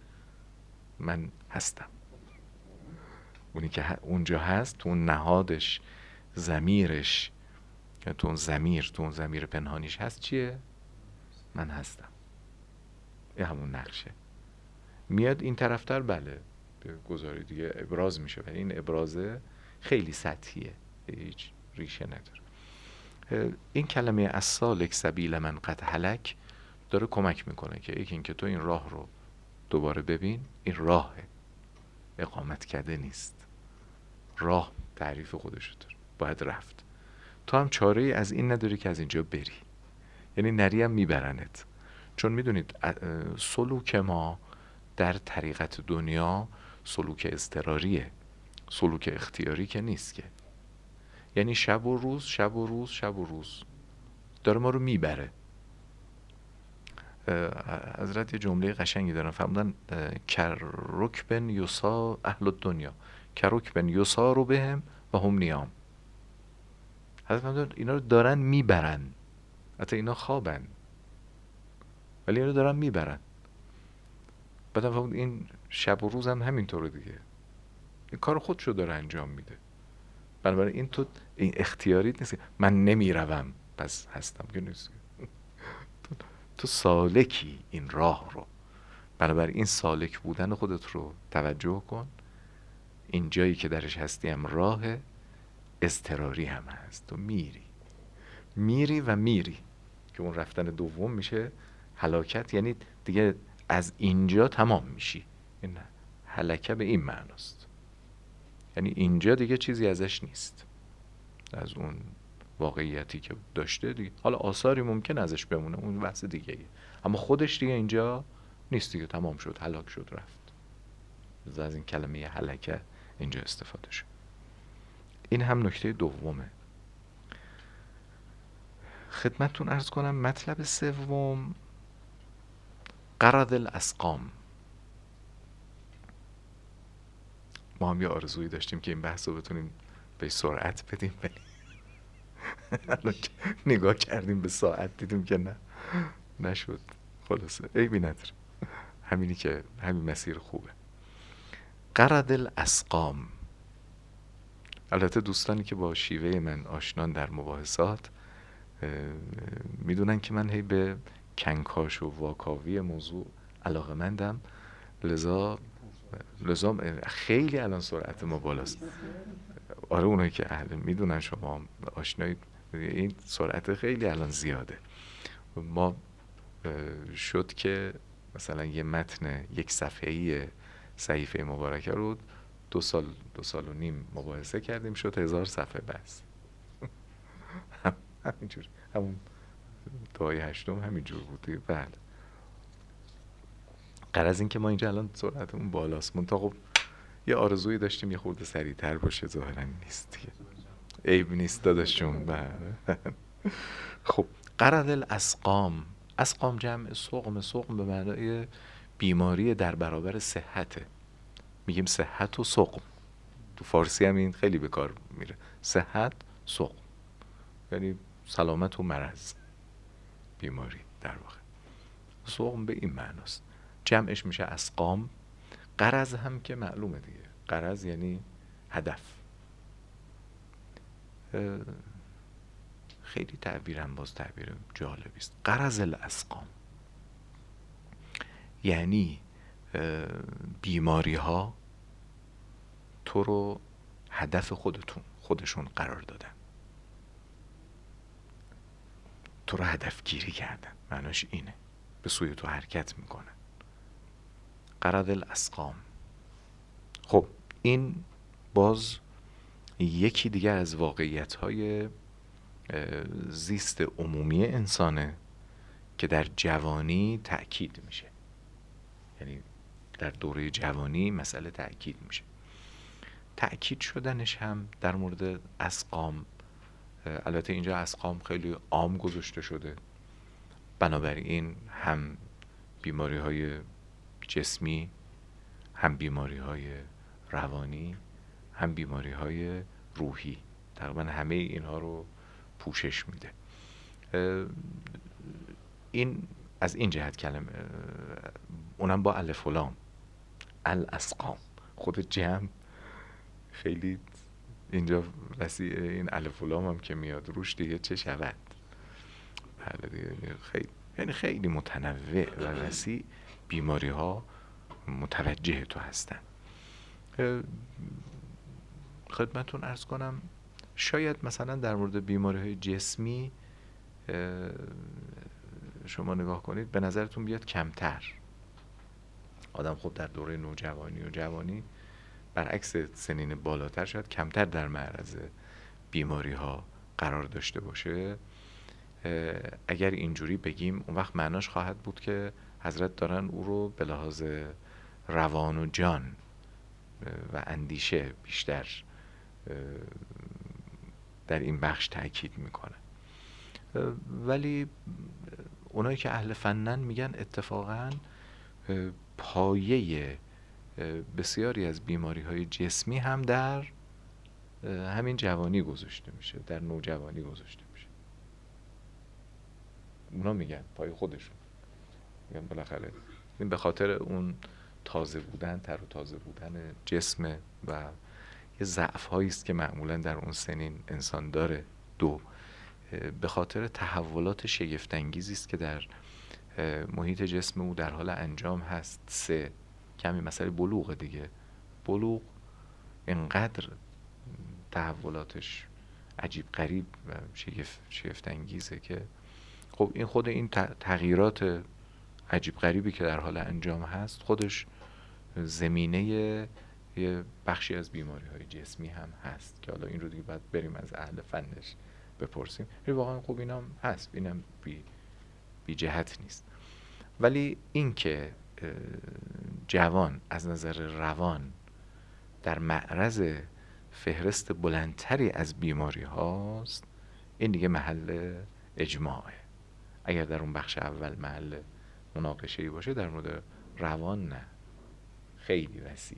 Speaker 1: من هستم، اونی که اونجا هست تو اون نهادش ضمیرش، تو اون ضمیر، تو اون ضمیر پنهانیش هست چیه؟ من هستم. این همون نقشه. میاد این طرفتر بله به گذاری دیگه ابراز میشه، ولی این ابرازه خیلی سطحیه، هیچ ریشه نداره. این کلمه السالک سبیل من قد هلک داره کمک میکنه که یکی این که تو این راه رو دوباره ببین، این راهه، اقامت کرده نیست. راه تعریف خودشو داره، باید رفت. تو هم چاره ای از این نداری که از اینجا بری، یعنی نری هم میبرنت. چون میدونید سلوک ما در طریقت دنیا سلوک اضطراریه، سلوک اختیاری که نیست که. یعنی شب و روز، شب و روز، شب و روز داره ما رو میبره. حضرت یه جمله قشنگی دارن فرمودن کرکبن یسا اهل الدنیا کرکبن یسا رو بهم و هم نیام. حضرت فرمودن اینا رو دارن میبرن، حتی اینا خوابن ولی اینا رو دارن میبرن. بعدم فرمود این شب و روز هم همینطوره دیگه، این کار خودشو داره انجام میده. بنابراین این تو این اختیاریت نیست من نمیروم پس هستم که نیست. تو, تو سالکی این راه رو. بنابراین این سالک بودن خودت رو توجه کن. این جایی که درش هستی هم راه اضطراری هم هست. تو میری میری و میری که اون رفتن دوم میشه هلاکت، یعنی دیگه از اینجا تمام میشی. این هلکه به این معناست، یعنی اینجا دیگه چیزی ازش نیست، از اون واقعیتی که داشته دیگه. حالا آثاری ممکن ازش بمونه، اون بحث دیگه ایه. اما خودش دیگه اینجا نیست دیگه، تمام شد، هلاک شد، رفت. از این کلمه هلکه اینجا استفاده شد. این هم نکته دومه. خدمتتون عرض کنم مطلب سوم قرض الاسقام. ما هم یه آرزویی داشتیم که این بحث رو بتونیم به سرعت بدیم، ولی نگاه کردیم به ساعت دیدیم که نه نشد. خلاصه عیبی نداره، همینی که همین مسیر خوبه. قرض الاسقام. البته دوستانی که با شیوه من آشنان در مباحثات میدونن که من هی به کنکاش و واکاوی موضوع علاقه‌مندم، لذا لذا خیلی الان سرعت ما بالاست. آره اونایی که اهل میدونن، شما آشنایی، این سرعت خیلی الان زیاده. ما شد که مثلا یه متن یک صفحه‌ای صحیفه مبارکه رو دو سال دو سال و نیم مباحثه کردیم، شد هزار صفحه بس. همینجور همون دعای هشتم همینجور بوده. بله غرض این که ما اینجا الان سرعتمون بالاست، منتها خب یه آرزویی داشتیم یه خورده سریعتر باشه، ظاهرا نیست دیگه. عیب نیست داداشون. بله خب قرض الاسقام. اسقام جمع سقم. سقم به معنای بیماری در برابر صحته. میگیم صحت و سقم، تو فارسی هم این خیلی به کار میره. صحت، سقم یعنی سلامت و مرض، بیماری در واقع. سقم به این معناست. جمعش میشه اسقام. غرض هم که معلومه دیگه، غرض یعنی هدف. خیلی تعبیرم باز تعبیر جالبی است. غرض الاسقام یعنی بیماری ها تو رو هدف خودتون خودشون قرار دادن، تو رو هدف گیری کردن. معناش اینه، به سوی تو حرکت میکنن. قرض الاسقام. خب این باز یکی دیگه از واقعیت‌های زیست عمومی انسانه که در جوانی تأکید میشه. یعنی در دوره جوانی مسئله تأکید میشه. تأکید شدنش هم در مورد اسقام، البته اینجا اسقام خیلی عام گذاشته شده، بنابراین هم بیماری های جسمی، هم بیماری های روانی، هم بیماری های روحی، تقریبا همه اینها رو پوشش میده. این از این جهت کلمه، اونم با الف و لام، الاسقام. خود جمع خیلی اینجا وسیع این الف و لام هم که میاد روش دیگه چه شود. بله دیگه خیلی، یعنی خیلی متنوع و وسیع بیماری ها متوجه تو هستن. خدمتون عرض کنم شاید مثلا در مورد بیماری های جسمی شما نگاه کنید به نظرتون بیاد کمتر. آدم خب در دوره نوجوانی و جوانی برعکس سنین بالاتر شاید کمتر در معرض بیماری ها قرار داشته باشه. اگر اینجوری بگیم اون وقت معناش خواهد بود که حضرت دارن او رو به لحاظ روان و جان و اندیشه بیشتر در این بخش تأکید میکنه. ولی اونایی که اهل فنن میگن اتفاقاً پایه بسیاری از بیماری های جسمی هم در همین جوانی گذاشته میشه، در نوجوانی گذاشته میشه. اونا میگن پای خودشون میگن بالاخره این به خاطر اون تازه بودن، تر و تازه بودن جسم و یه ضعف هایی است که معمولا در اون سنین انسان داره. دو، به خاطر تحولات شگفت انگیزی است که در محیط جسم او در حال انجام هست. سه، کمی مسئله بلوغ دیگه. بلوغ اینقدر تحولاتش عجیب غریب و شگفت شگفت انگیزه که خب این خود این تغییرات عجیب غریبی که در حال انجام هست خودش زمینه یه بخشی از بیماری های جسمی هم هست که حالا این رو دیگه باید بریم از اهل فنش بپرسیم. واقعا خب اینم هست، اینم بی, بی جهت نیست. ولی این که جوان از نظر روان در معرض فهرست بلندتری از بیماری هاست، این دیگه محل اجماعه. اگر در اون بخش اول محل مناقشه‌ای باشه، در مورد روان نه، خیلی وسیعه،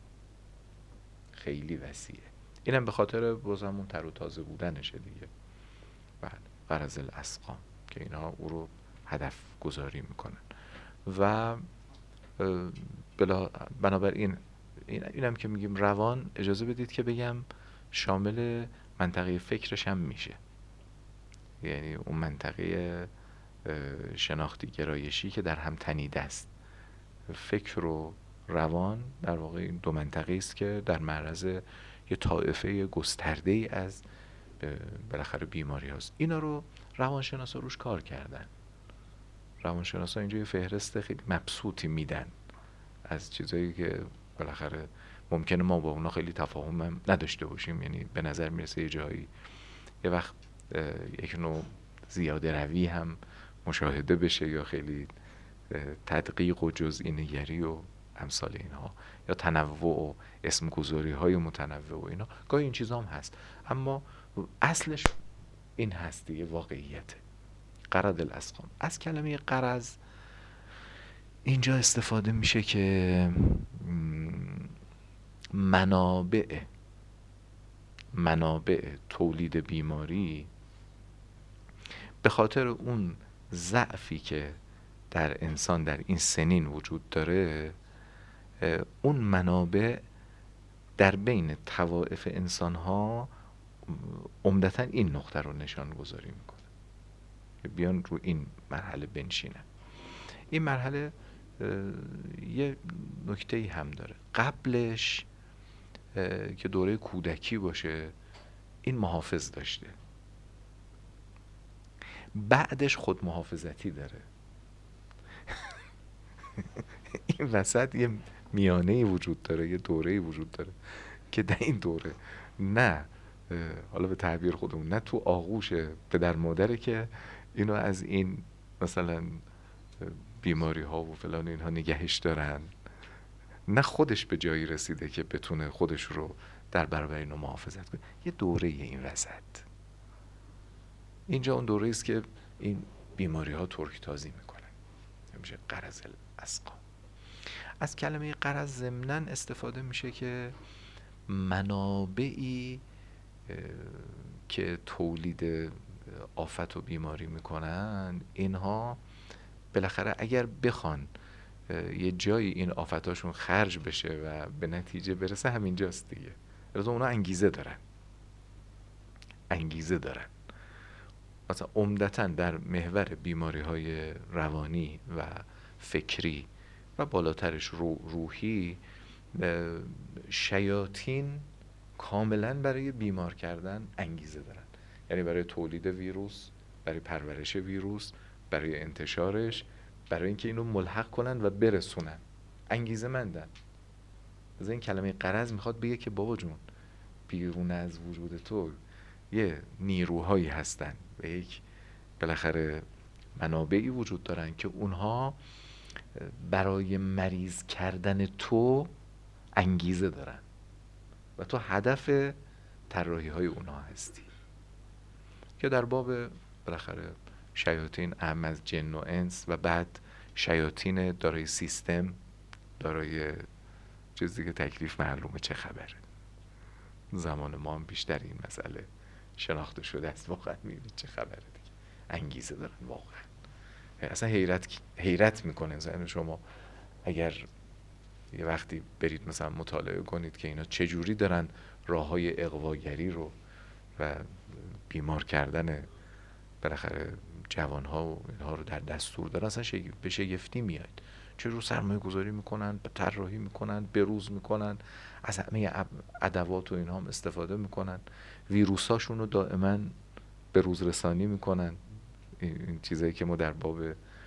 Speaker 1: خیلی وسیعه. اینم به خاطر بازمون تر و تازه بودنشه دیگه. بله، غرض الاسقام که اینها او رو هدف گذاری میکنن و بلا بنابراین این اینم که میگیم روان، اجازه بدید که بگم شامل منطقه فکرش هم میشه. یعنی اون منطقه شناختی گرایشی که در هم تنیده است. فکر و روان در واقع این دو منطقه است که در معرض یه طائفه گسترده ای از بالاخره بیماری هست. اینا رو روانشناسا روش کار کردن. روانشناسا اینجا یه فهرست خیلی مبسوطی میدن از چیزایی که بالاخره ممکنه ما با اونا خیلی تفاهم هم نداشته باشیم. یعنی به نظر میرسه یه جایی یه وقت یک نوع زیاده روی هم مشاهده بشه یا خیلی تدقیق و جزئی نگری و امثال اینها، یا تنوع و اسم گذاری های متنوع و اینا. گاهی این چیزا هم هست، اما اصلش این هست دیگه، واقعیته. غرض الاسقام، از کلمه غرض اینجا استفاده میشه که منابع منابع تولید بیماری به خاطر اون ضعفی که در انسان در این سنین وجود داره، اون منابع در بین طوائف انسان ها عمدتاً این نقطه رو نشان گذاری میکنه که بیان رو این مرحله بنشینن. این مرحله یه نکته‌ای هم داره. قبلش که دوره کودکی باشه این محافظ داشته، بعدش خود محافظتی داره. این وسط یه میانه‌ای وجود داره، یه دوره‌ای وجود داره که در این دوره نه، حالا به تعبیر خودمون، نه تو آغوش پدر مادره که اینو از این مثلا بیماری ها و فلان اینها نگهش دارن، نه خودش به جایی رسیده که بتونه خودش رو در برابر اینو محافظت کنه. یه دوره این وسط، اینجا اون دوره است که این بیماری ها ترک تازی میکنن، میشه غرض الاسقام. از کلمه غرض ضمناً استفاده میشه که منابعی که تولید آفت و بیماری میکنن، اینها بالاخره اگر بخوان یه جایی این آفتاشون خرج بشه و به نتیجه برسه، همینجاست دیگه. البته اونا انگیزه دارن، انگیزه دارن. مثلا عمدتاً در محور بیماری های روانی و فکری و بالاترش رو روحی، شیاطین کاملا برای بیمار کردن انگیزه دارن. یعنی برای تولید ویروس، برای پرورش ویروس، برای انتشارش، برای اینکه اینو ملحق کنن و برسونن، انگیزه مندن. از این کلمه غرض میخواد بگه که بابا جون، بیرون از وجود تو یه نیروهایی هستن و یک بالاخره منابعی وجود دارن که اونها برای مریض کردن تو انگیزه دارن و تو هدف طراحی های اونها هستی. که در باب بالاخره شیاطین اهم از جن و انس و بعد شیاطین دارای سیستم، دارای چیزی که تکلیف معلومه چه خبره. زمان ما هم بیشتر این مسئله شناخته شده است. واقعا میبینید چه خبره دیگه، انگیزه دارن واقعا. اصلا حیرت حیرت میکنه زن شما اگر یه وقتی برید مثلا مطالعه کنید که اینا چجوری دارن راه های اغواگری رو و بیمار کردن بالاخره جوانها و اینها رو در دستور دارن. اصلا شگف... به شگفتی میاد. چجور سرمایه گذاری میکنن، به طراحی میکنن، بروز میکنن، از همه ادوات و اینها هم استفاده میکنن، ویروساشون رو دائما بروز رسانی میکنن. این چیزایی که ما در باب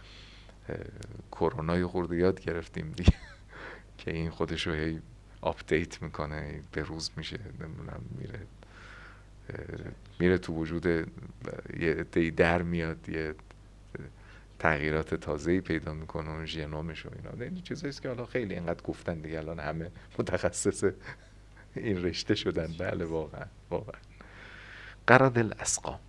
Speaker 1: کرونا خورده یاد گرفتیم دیگه که این خودش رو هی آپدیت میکنه، بروز میشه، نمیدونم میره میره تو وجود یه عده‌ای در میاد، یه تغییرات تازه‌ای پیدا میکنه اون ژنومش و اینا. این چیزاییست که حالا خیلی اینقدر گفتن دیگه، الان همه متخصص این رشته شدن. بله واقعا واقعا. قرض الاسقام،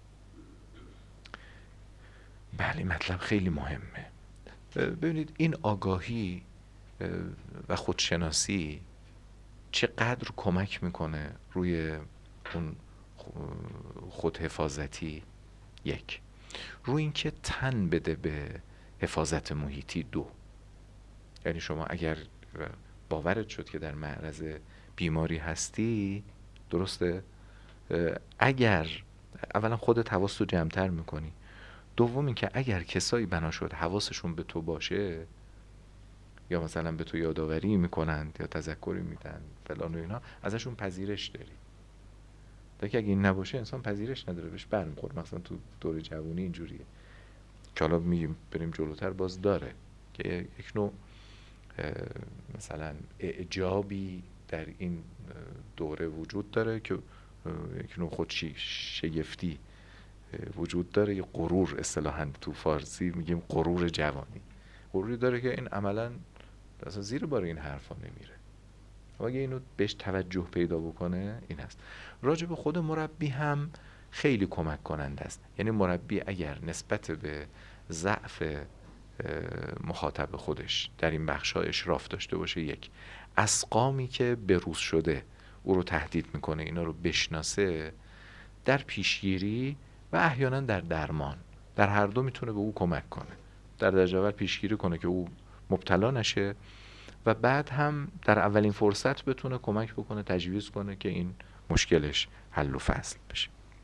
Speaker 1: بله مطلب خیلی مهمه. ببینید این آگاهی و خودشناسی چقدر کمک میکنه روی اون خودحفاظتی. یک، روی اینکه تن بده به حفاظت محیطی. دو، یعنی شما اگر باورت شد که در معرض بیماری هستی، درسته، اگر اولا خودت حواستو جمع‌تر میکنی، دوم این که اگر کسایی بنا شد حواسشون به تو باشه یا مثلا به تو یادآوری میکنند یا تذکری میدن فلان و اینا، ازشون پذیرش داری. تا که اگه این نباشه انسان پذیرش نداره، بهش برمیخوره. مثلا تو دور جوانی اینجوریه که حالا میگیم بریم جلوتر باز داره که یک نوع مثلا اعجابی در این دوره وجود داره که یک نوع خودشی شگفتی وجود داره، یه غرور، اصطلاحاً تو فارسی میگیم غرور جوانی، غروری داره که این عملاً اصلا زیر بار این حرفا نمیره. اگه اینو بهش توجه پیدا بکنه این هست. راجع به خود مربی هم خیلی کمک کننده است. یعنی مربی اگر نسبت به ضعف مخاطب خودش در این بخش‌ها اشراف داشته باشه، یک، اسقامی که بروز شده او رو تهدید میکنه اینا رو بشناسه، در پیشگیری و احیانا در درمان، در هر دو میتونه به او کمک کنه. در درجه اول پیشگیری کنه که او مبتلا نشه و بعد هم در اولین فرصت بتونه کمک بکنه، تجویز کنه که این مشکلش حل و فصل بشه.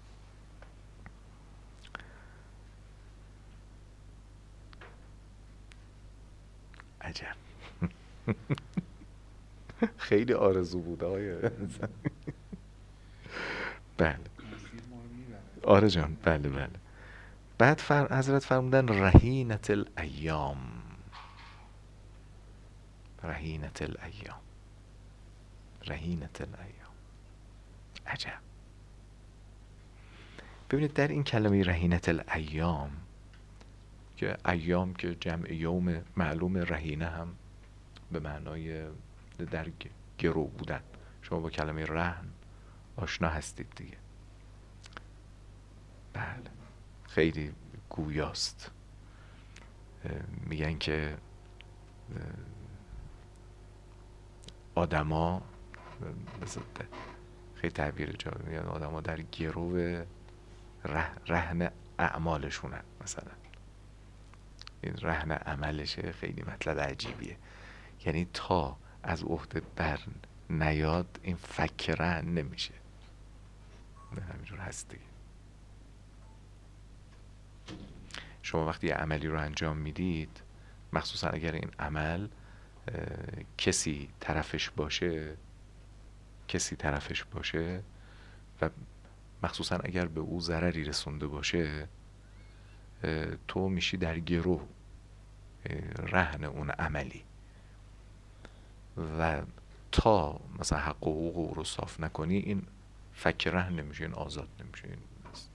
Speaker 1: عجب. خیلی آرزو بود آقای بله آره جان، بله بله. بعد فر... حضرت فرمودن رهینت الایام، رهینت الایام، رهینت الایام. عجب. ببینید در این کلمه رهینت الایام که ایام که جمع یوم معلوم، رهینه هم به معنای در گرو بودن. شما با کلمه رهن آشنا هستید دیگه. بله خیلی گویاست. میگن که آدما خیلی تعبیر جالب، میگن آدما در گرو ره، رهن اعمالشونن. مثلا این رهن عملشه، خیلی مطلب عجیبیه. یعنی تا از عهده بر نیاد این فک رهن نمیشه. همینجور هست دیگه. شما وقتی یه عملی رو انجام میدید، مخصوصا اگر این عمل کسی طرفش باشه کسی طرفش باشه و مخصوصا اگر به او ضرری رسونده باشه، تو میشی در گرو رهن اون عملی و تا مثلا حق و حقوق او رو صاف نکنی، این فک رهن نمیشه، این آزاد نمیشه. این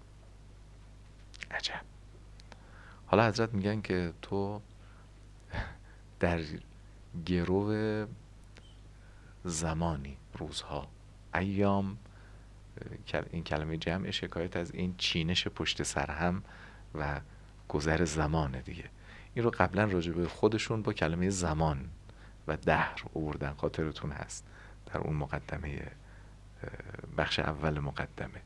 Speaker 1: عجب. حالا حضرت میگن که تو در گرو زمانی، روزها، ایام، این کلمه جمع شکایت از این چینش پشت سر هم و گذر زمانه دیگه. این رو قبلا راجع به خودشون با کلمه زمان و دهر آوردن، خاطرتون هست در اون مقدمه، بخش اول مقدمه،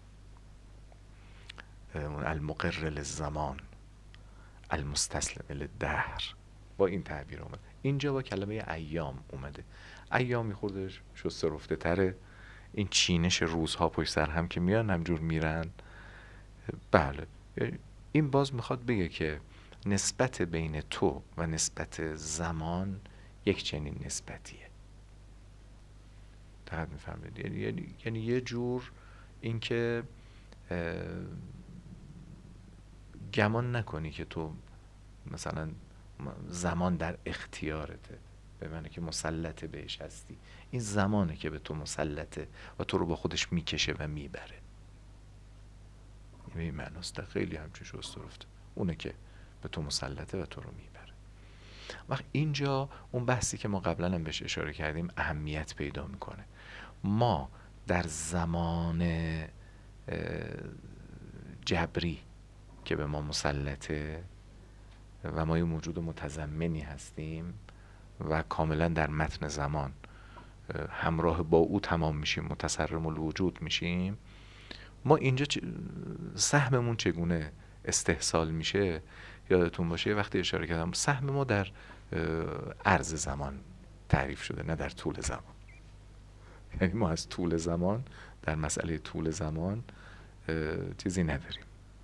Speaker 1: اون المقر للزمان المستسلم للدهر، با این تعبیر اومد. اینجا با کلمه ایام اومده. ایام میخورده شسته رفته تره، این چینش روزها پشت سر هم که میان همجور میرن. بله، این باز میخواد بگه که نسبت بین تو و نسبت زمان یک چنین نسبتیه. دقیق میفهمید؟ یعنی, یعنی, یعنی یه جور این که گمان نکنی که تو مثلا زمان در اختیارته، به معنی که مسلط بهش هستی. این زمانه که به تو مسلطه و تو رو با خودش میکشه و میبره. این معناست. خیلی همچون شسته رفته، اونه که به تو مسلطه و تو رو میبره. وقت اینجا اون بحثی که ما قبلا هم بهش اشاره کردیم اهمیت پیدا میکنه. ما در زمان جبری که به ما مسلطه و ما یه موجود متضمنی هستیم و کاملا در متن زمان همراه با او تمام میشیم، متصرم الوجود میشیم. ما اینجا سهممون چگونه استحصال میشه؟ یادتون باشه وقتی اشاره کردم سهم ما در عرض زمان تعریف شده، نه در طول زمان. یعنی ما از طول زمان، در مسئله طول زمان چیزی نداریم،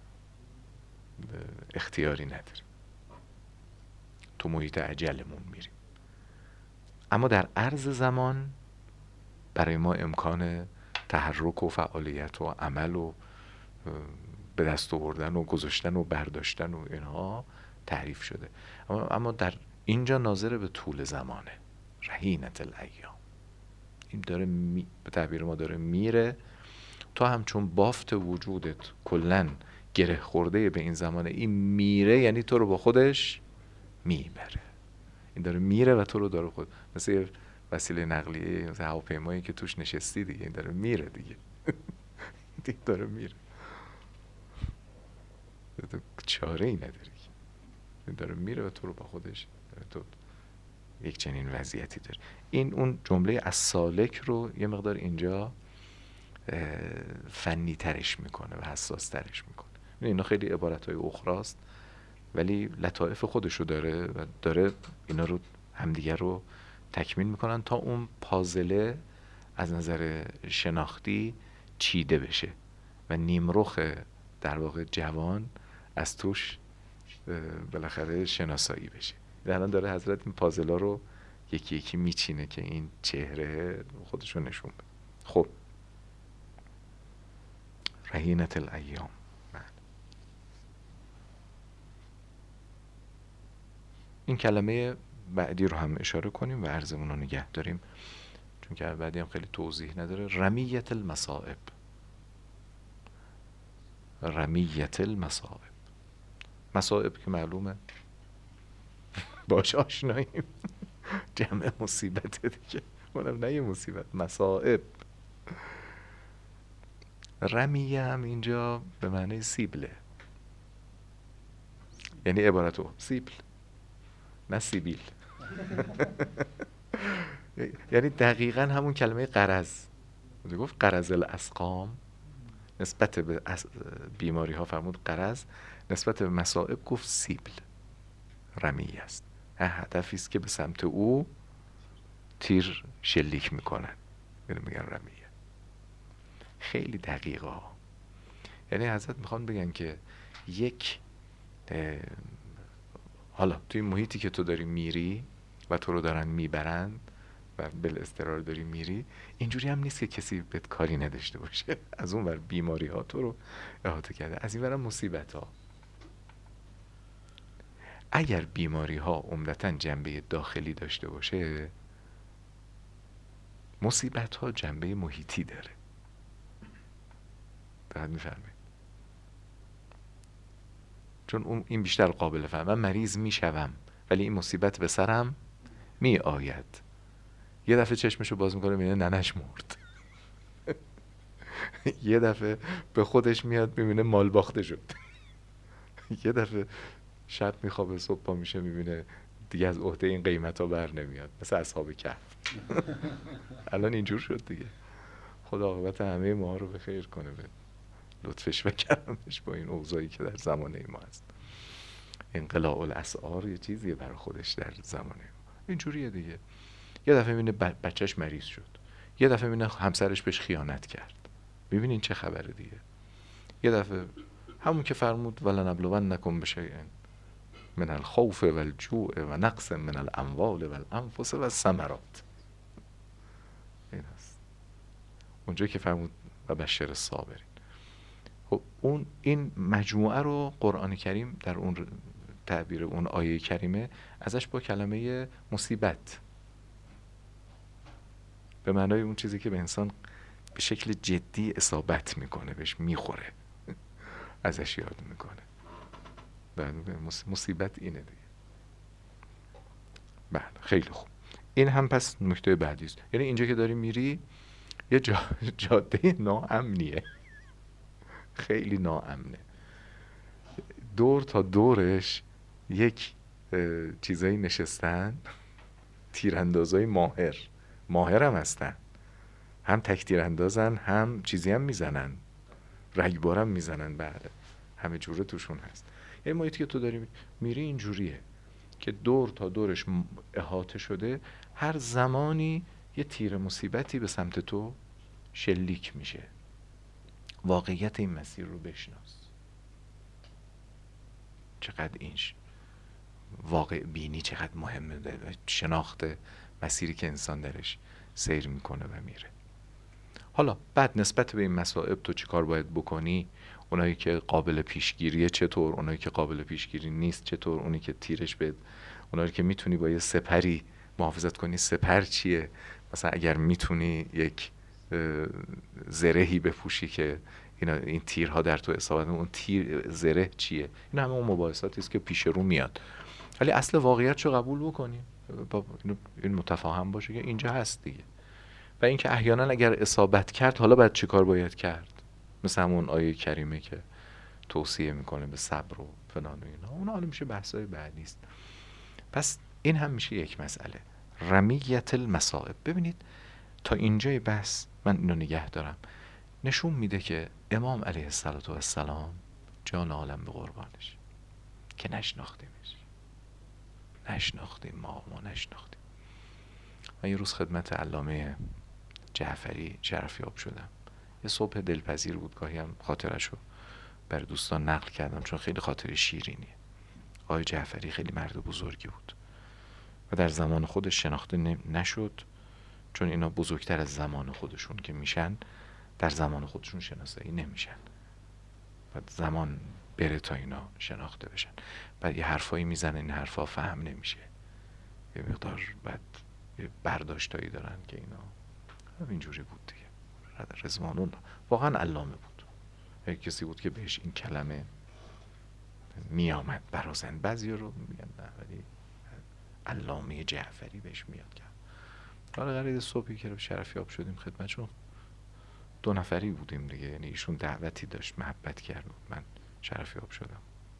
Speaker 1: اختیاری نداریم، تو محیط عجلمون میریم. اما در عرض زمان برای ما امکان تحرک و فعالیت و عمل و به دست آوردن و گذاشتن و برداشتن و اینها تعریف شده. اما, اما در اینجا ناظر به طول زمانه، رهینت الایام. این داره می... به تعبیر ما داره میره. تو همچون بافت وجودت کلن گره خورده به این زمانه، این میره یعنی تو رو با خودش میبره. این داره میره و تو رو داره خود، مثل وسیله نقلیه، مثل هواپیمایی که توش نشستی دیگه، این داره میره دیگه. این داره میره، تو چاره ای نداری، این داره میره و تو رو با خودش، تو یک چنین وضعیتی داری. این اون جمله از سالک رو یه مقدار اینجا فنی ترش میکنه و حساس ترش میکنه. اینا خیلی عبارت های اخراست ولی لطائف خودشو داره و داره اینا رو همدیگر رو تکمیل میکنن تا اون پازله از نظر شناختی چیده بشه و نیمرخ در واقع جوان از توش بالاخره شناسایی بشه. الان داره حضرت این پازلا رو یکی یکی میچینه که این چهره خودشو نشون بده. خب رهینت الایام. این کلمه بعدی رو هم اشاره کنیم و عرضمون رو نگه داریم چون که بعدی هم خیلی توضیح نداره. رمیت المصائب. رمیت المصائب. مصائب که معلومه باش آشناییم، جمع مصیبت دیگه، اونم نه یه مصیبت، مصائب. رمیه هم اینجا به معنی سیبله، یعنی عبارتو سیبل نه سیبیل. یعنی دقیقا همون کلمه قرض. گفت قرض الاسقام، نسبت به بیماری ها فرمود قرض، نسبت به مصائب گفت سیبل. رمیه است، هدفی است که به سمت او تیر شلیک میکنن، میگن رمیه. خیلی دقیقه ها. یعنی حضرت میخوان بگن که یک حالا توی محیطی که تو داری میری و تو رو دارن میبرن و بالاضطرار داری میری، اینجوری هم نیست که کسی بهت کاری نداشته باشه. از اون ور بیماری ها تو رو احاطه کرده، از این ورم مصیبت ها. اگر بیماری ها عمدتاً جنبه داخلی داشته باشه، مصیبت ها جنبه محیطی داره. دقیق میفهمید؟ چون اون این بیشتر قابل فهم. من مریض میشوم ولی این مصیبت به سرم می آید. یه دفعه چشمشو باز میکنه میبینه ننش مرد. یه دفعه به خودش میاد میبینه مال باخته شد. یه دفعه شب میخوابه صبح پا میشه میبینه دیگه از عهده این قیمت ها بر نمیاد، مثل اصحاب کهف. الان اینجور شد دیگه. خدا عاقبت همه ما رو به خیر کنه، به لطفش و کرمش با این اوضاعی که در زمانه ما هست. انقلاع الاسعار یه چیزیه برای خودش در زمانه ما. اینجوریه دیگه. یه دفعه میبینه بچهش مریض شد، یه دفعه میبینه همسرش بهش خیانت کرد. ببینین چه خبره دیگه. یه دفعه همون که فرمود ولنبلونکم بشیء من الخوف والجوع و نقص من الاموال والانفس والثمرات. این هست اونجا که فرمود و بشر الصابرین. خب اون این مجموعه رو قرآن کریم در اون تعبیر اون آیه کریمه ازش با کلمه مصیبت، به معنای اون چیزی که به انسان به شکل جدی اصابت میکنه، بهش میخوره، ازش یاد میکنه. مصیبت اینه دیگه. بله خیلی خوب. این هم پس نکته بعدی است. یعنی اینجا که داری میری یه جا جاده ناامنیه، خیلی ناامنه. دور تا دورش یک چیزایی نشستن، تیراندازای ماهر ماهر هم هستن، هم تک تیراندازن هم چیزی هم میزنن، رگبار هم میزنن. بله همه جوره توشون هست. یعنی محیطی که تو داری میری اینجوریه که دور تا دورش احاطه شده، هر زمانی یه تیر مصیبتی به سمت تو شلیک میشه. واقعیت این مسیر رو بشناس. چقدر این واقع بینی چقدر مهمه، شناخت مسیری که انسان درش سیر میکنه و میره. حالا بعد نسبت به این مصائب تو چی کار باید بکنی؟ اونایی که قابل پیشگیریه چطور؟ اونایی که قابل پیشگیری نیست چطور؟ اونی که تیرش به اونایی که میتونی با یه سپری محافظت کنی، سپر چیه؟ مثلا اگر میتونی یک زرهی بپوشی که اینا این تیرها در تو اصابت، اون تیر زره چیه؟ این همه اون مباحثاتی است که پیش رو میاد. ولی اصل واقعیت رو قبول بکنیم، این متفاهم باشه که اینجا هست دیگه. و اینکه احیانا اگر اصابت کرد حالا بعد چی کار باید کرد، مثل همون آیه کریمه که توصیه میکنه به صبر و فلان و اینا، اون حالا میشه بحثای بعدی است. پس این هم میشه یک مسئله، رمیت المصائب. ببینید تا اینجای بحث من اینو نگه دارم، نشون میده که امام علیه السلام جان عالم به قربانش که نشناختیمش، نشناختیم ما ما نشناختیم. من یه روز خدمت علامه جعفری شرفیاب شدم. یه صبح دلپذیر بود، گاهی هم خاطرشو بر دوستان نقل کردم چون خیلی خاطر شیرینیه. آقای جعفری خیلی مرد بزرگی بود و در زمان خودش شناخته نشد، چون اینا بزرگتر از زمان خودشون که میشن در زمان خودشون شناسایی نمیشن و زمان بره تا اینا شناخته بشن. بعد یه حرفایی میزنن، این حرفا فهم نمیشه، یه مقدار بعد یه برداشتایی دارن که اینا اینجوری بود دیگه. رضوان الله واقعا علامه بود، یک کسی بود که بهش این کلمه میامد برازن. بعضی رو میگن نه ولی علامه جعفری بهش میاد کرد. حالا قراره صبحی که شرفیاب شدیم خدمتشون، دو نفری بودیم دیگه، یعنی ایشون دعوتی داشت محبت کرد بود، من شرفیاب شدم.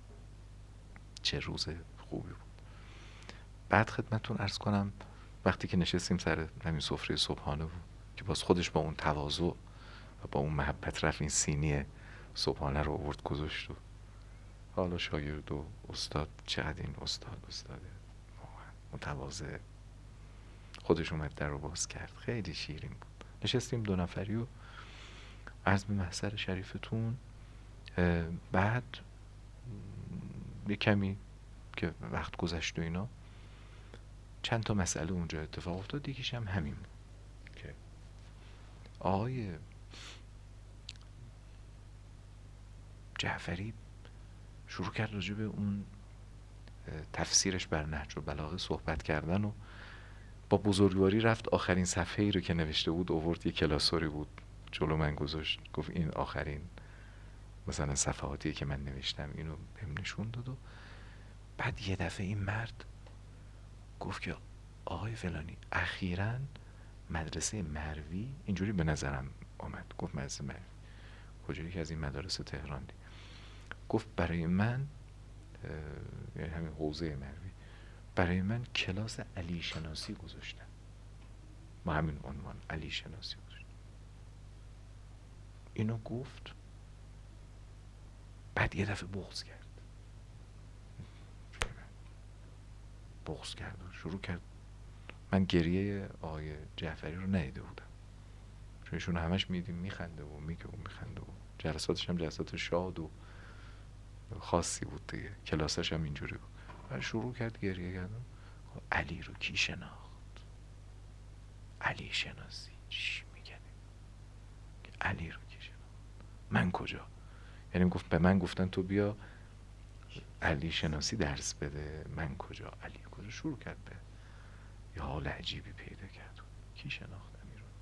Speaker 1: چه روز خوبی بود. بعد خدمتتون عرض کنم وقتی که نشستیم سر همین سفره صبحانه بود که باز خودش با اون تواضع و با اون محبت رفت این سینی صبحانه رو آورد گذاشت و حالا شاگرد و استاد، چقدر این استاد استاده متواضع، خودش اومد در رو باز کرد، خیلی شیرین بود. نشستیم دو نفری و عرض به محضر شریفتون، بعد یه کمی که وقت گذشت و اینا چند تا مسئله اونجا اتفاق افتاد. یکیش هم همین که آقای جعفری شروع کرد راجع به اون تفسیرش بر نهج البلاغه صحبت کردن و با بزرگواری رفت آخرین صفحه ای رو که نوشته بود آورد، یه کلاسوری بود جلو من گذاشت، گفت این آخرین مثلا صفحاتی که من نوشتم، اینو بهم نشون داد. و بعد یه دفعه این مرد گفت که آقای فلانی اخیراً مدرسه مروی، اینجوری به نظرم آمد، گفت مدرسه مروی کجایی که از این مدارس تهران دی. گفت برای من یعنی همین حوزه مروی برای من کلاس علی شناسی گذاشتن، با همین عنوان علی شناسی گذاشتن. اینو گفت بعد یه دفعه بغض کرد بغض کرد و شروع کرد. من گریه آقای جعفری رو ندیده بودم چون ایشون همش میدیم میخنده و میگه و میخنده و جلساتش هم جلسات شاد و خاصی بود دیگه، کلاسش هم اینجوری بود. و شروع کرد گریه کردن. علی رو کی شناخت؟ علی شناسی چی میگن؟ علی رو کی شناخت؟ من کجا؟ یعنی گفت به من گفتن تو بیا علی شناسی درس بده، من کجا؟ علی کجا؟ شروع کرد به یه حال عجیبی پیدا کرد. کی شناخت امیر رو؟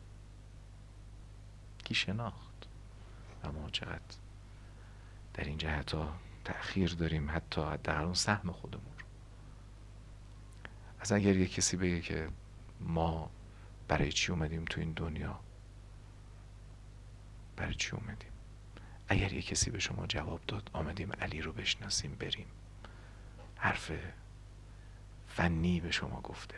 Speaker 1: کی شناخت؟ اما چقدر در این جهت ها تأخیر داریم، حتی در اون سهم خودمون رو. از اگر یه کسی بگه که ما برای چی اومدیم تو این دنیا، برای چی اومدیم، اگر یه کسی به شما جواب داد آمدیم علی رو بشناسیم بریم، حرف فنی به شما گفته،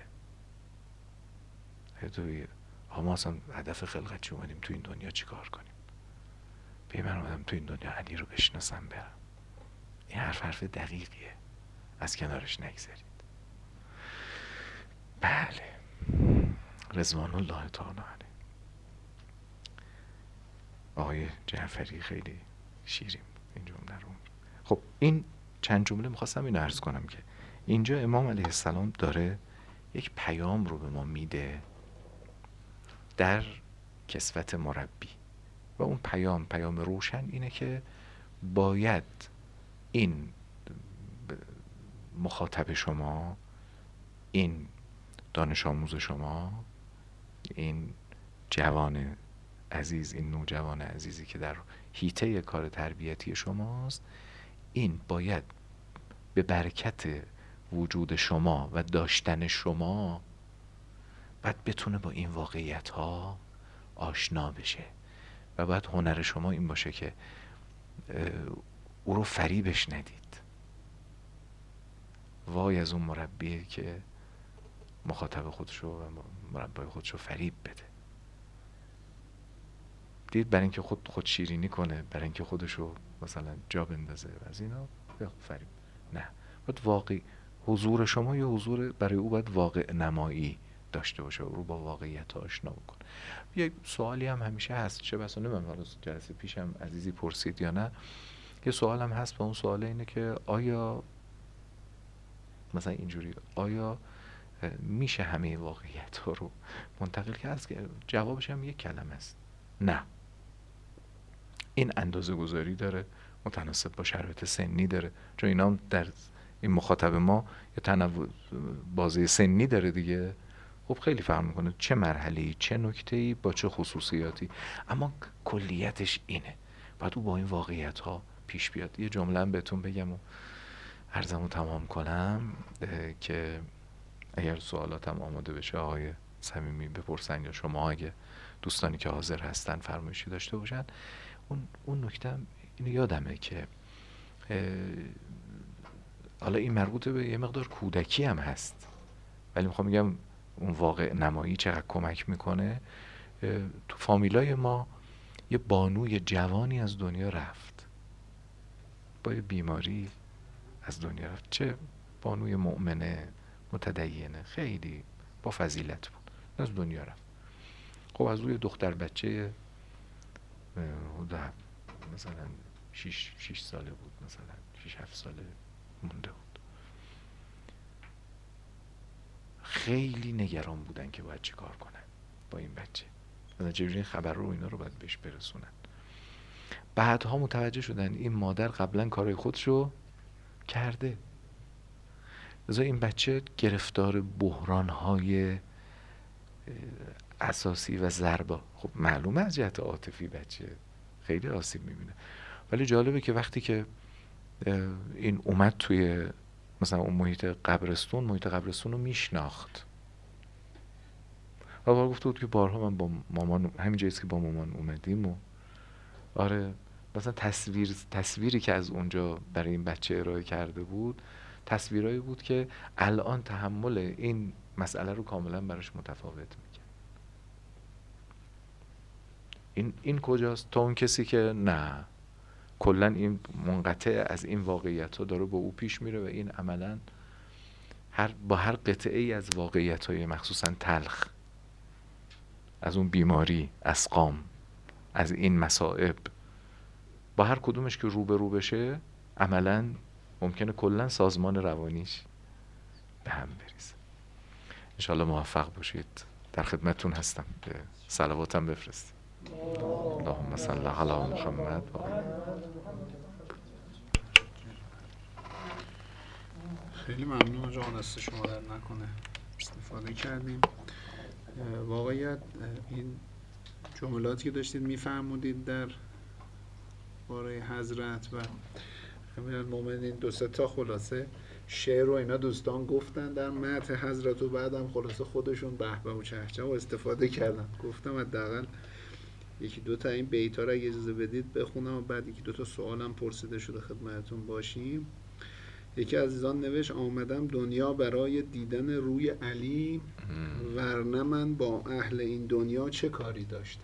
Speaker 1: توی ما اصلا هدف خلقت چی اومدیم تو این دنیا چی کار کنیم، به من اومدم تو این دنیا علی رو بشناسم برم، این حرف حرف دقیقیه، از کنارش نگذارید. بله، رضوان الله تعالی علیه. آقای جعفری خیلی شیرین بود این جمله رو. خب این چند جمله میخواستم اینو عرض کنم که اینجا امام علیه السلام داره یک پیام رو به ما میده در کسوت مربی، و اون پیام پیام روشن اینه که باید این مخاطب شما، این دانش آموز شما، این جوان عزیز، این نوجوان عزیزی که در حیطه کار تربیتی شماست، این باید به برکت وجود شما و داشتن شما باید بتونه با این واقعیت ها آشنا بشه و باید هنر شما این باشه که او رو فریبش ندید. وای از اون مربیه که مخاطب خودشو و مربای خودشو فریب بده. دید برای اینکه خود خود شیرینی کنه، برای اینکه خودشو مثلا جا بندازه و از اینا فریب، نه، باید واقعی حضور شما یا حضور برای او باید واقع نمایی داشته باشه، او رو با واقعیت آشنا بکن. یک سوالی هم همیشه هست، چه بسا نمیم حالا جلسه پیشم عزیزی پرسید یا نه، یه سوال هم هست و اون سوال اینه که آیا مثلا اینجوری آیا میشه همه واقعیت ها رو منتقل کرد؟ که جوابش هم یک کلمه است، نه. این اندازه گذاری داره، متناسب با شرایط سنی داره، چون اینا در این مخاطب ما یه تنوع بازه سنی داره دیگه. خب خیلی فرق میکنه چه مرحله‌ای، چه نکته‌ای، با چه خصوصیاتی، اما کلیتش اینه، باید او با این واقعیت ها پیش بیاد. یه جمله هم بهتون بگم و عرضمو تمام کنم که اگر سوالاتم آماده بشه آقای صمیمی بپرسن یا شما اگه دوستانی که حاضر هستن فرمایشی داشته باشن. اون اون نکته اینو یادمه که حالا این مربوط به یه مقدار کودکی هم هست، ولی میخوام بگم اون واقع نمایی چقدر کمک میکنه. تو فامیلای ما یه بانوی جوانی از دنیا رفت، با یه بیماری از دنیا رفت، چه بانوی مؤمنه متدینه خیلی با فضیلت بود، از دنیا رفت. خب از روی دختر بچه مثلا شیش, شیش ساله بود، مثلا شیش هفت ساله مونده بود. خیلی نگران بودن که باید چی کار کنن با این بچه، مثلا چجوری این خبر رو اینا رو باید بهش برسونن. بعدها متوجه شدن این مادر قبلا کارهای خودشو کرده، لذا این بچه گرفتار بحران‌های اساسی و ضربه. خب معلومه از جهت عاطفی بچه خیلی آسیب میبینه، ولی جالبه که وقتی که این اومد توی مثلا اون محیط قبرستون، محیط قبرستون رو میشناخت و بار گفته بود که بارها من با مامان همین جاییست که با مامان اومدیم و آره مثلا تصویر تصویری که از اونجا برای این بچه ارائه کرده بود تصویرایی بود که الان تحمل این مسئله رو کاملا براش متفاوت میکنه. این این کجاست؟ تا اون کسی که نه کلا این منقطع از این واقعیت ها داره با او پیش میره و این عملا هر با هر قطعه ای از واقعیت های مخصوصا تلخ، از اون بیماری، اسقام، از این مصائب، با هر کدومش که رو به رو بشه عملا ممکنه کلا سازمان روانیش به هم بریزه. انشاءالله موفق باشید. در خدمتتون هستم. به صلواتم بفرستید. اللهم صل علی محمد.
Speaker 2: خیلی ممنون جان، دست شما در نکنه، استفاده کردیم. واقعیت این جملاتی که داشتید میفرمودید در باره حضرت و امیر المومنین دو سه تا خلاصه شعر و اینا دوستان گفتن در مدح حضرت و بعدم خلاصه خودشون به به و چهچه و استفاده کردن. گفتم حداقل یکی دو تا این بیتا رو اگه اجازه بدید بخونم و بعد یکی دو تا سوالم پرسیده شده خدمتتون باشیم. یکی از عزیزان نوشت آمدم دنیا برای دیدن روی علی، ورنه من با اهل این دنیا چه کاری داشتم.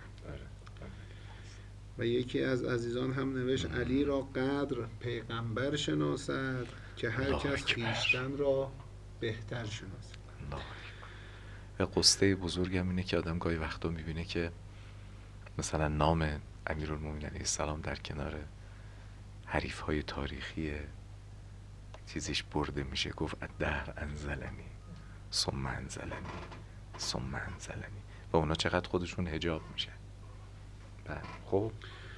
Speaker 2: و یکی از عزیزان هم نوشت علی را قدر پیغمبر شناسد که هر کس خویشتن را بهتر شناسد.
Speaker 1: و قصه بزرگم اینه که آدم گاهی وقتا میبینه که مثلا نام امیرالمومنین علیه السلام در کنار حریف های تاریخی چیزیش برده میشه، گفت الدهر انزلنی ثم انزلنی ثم انزلنی و اونا چقدر خودشون حجاب میشه. خب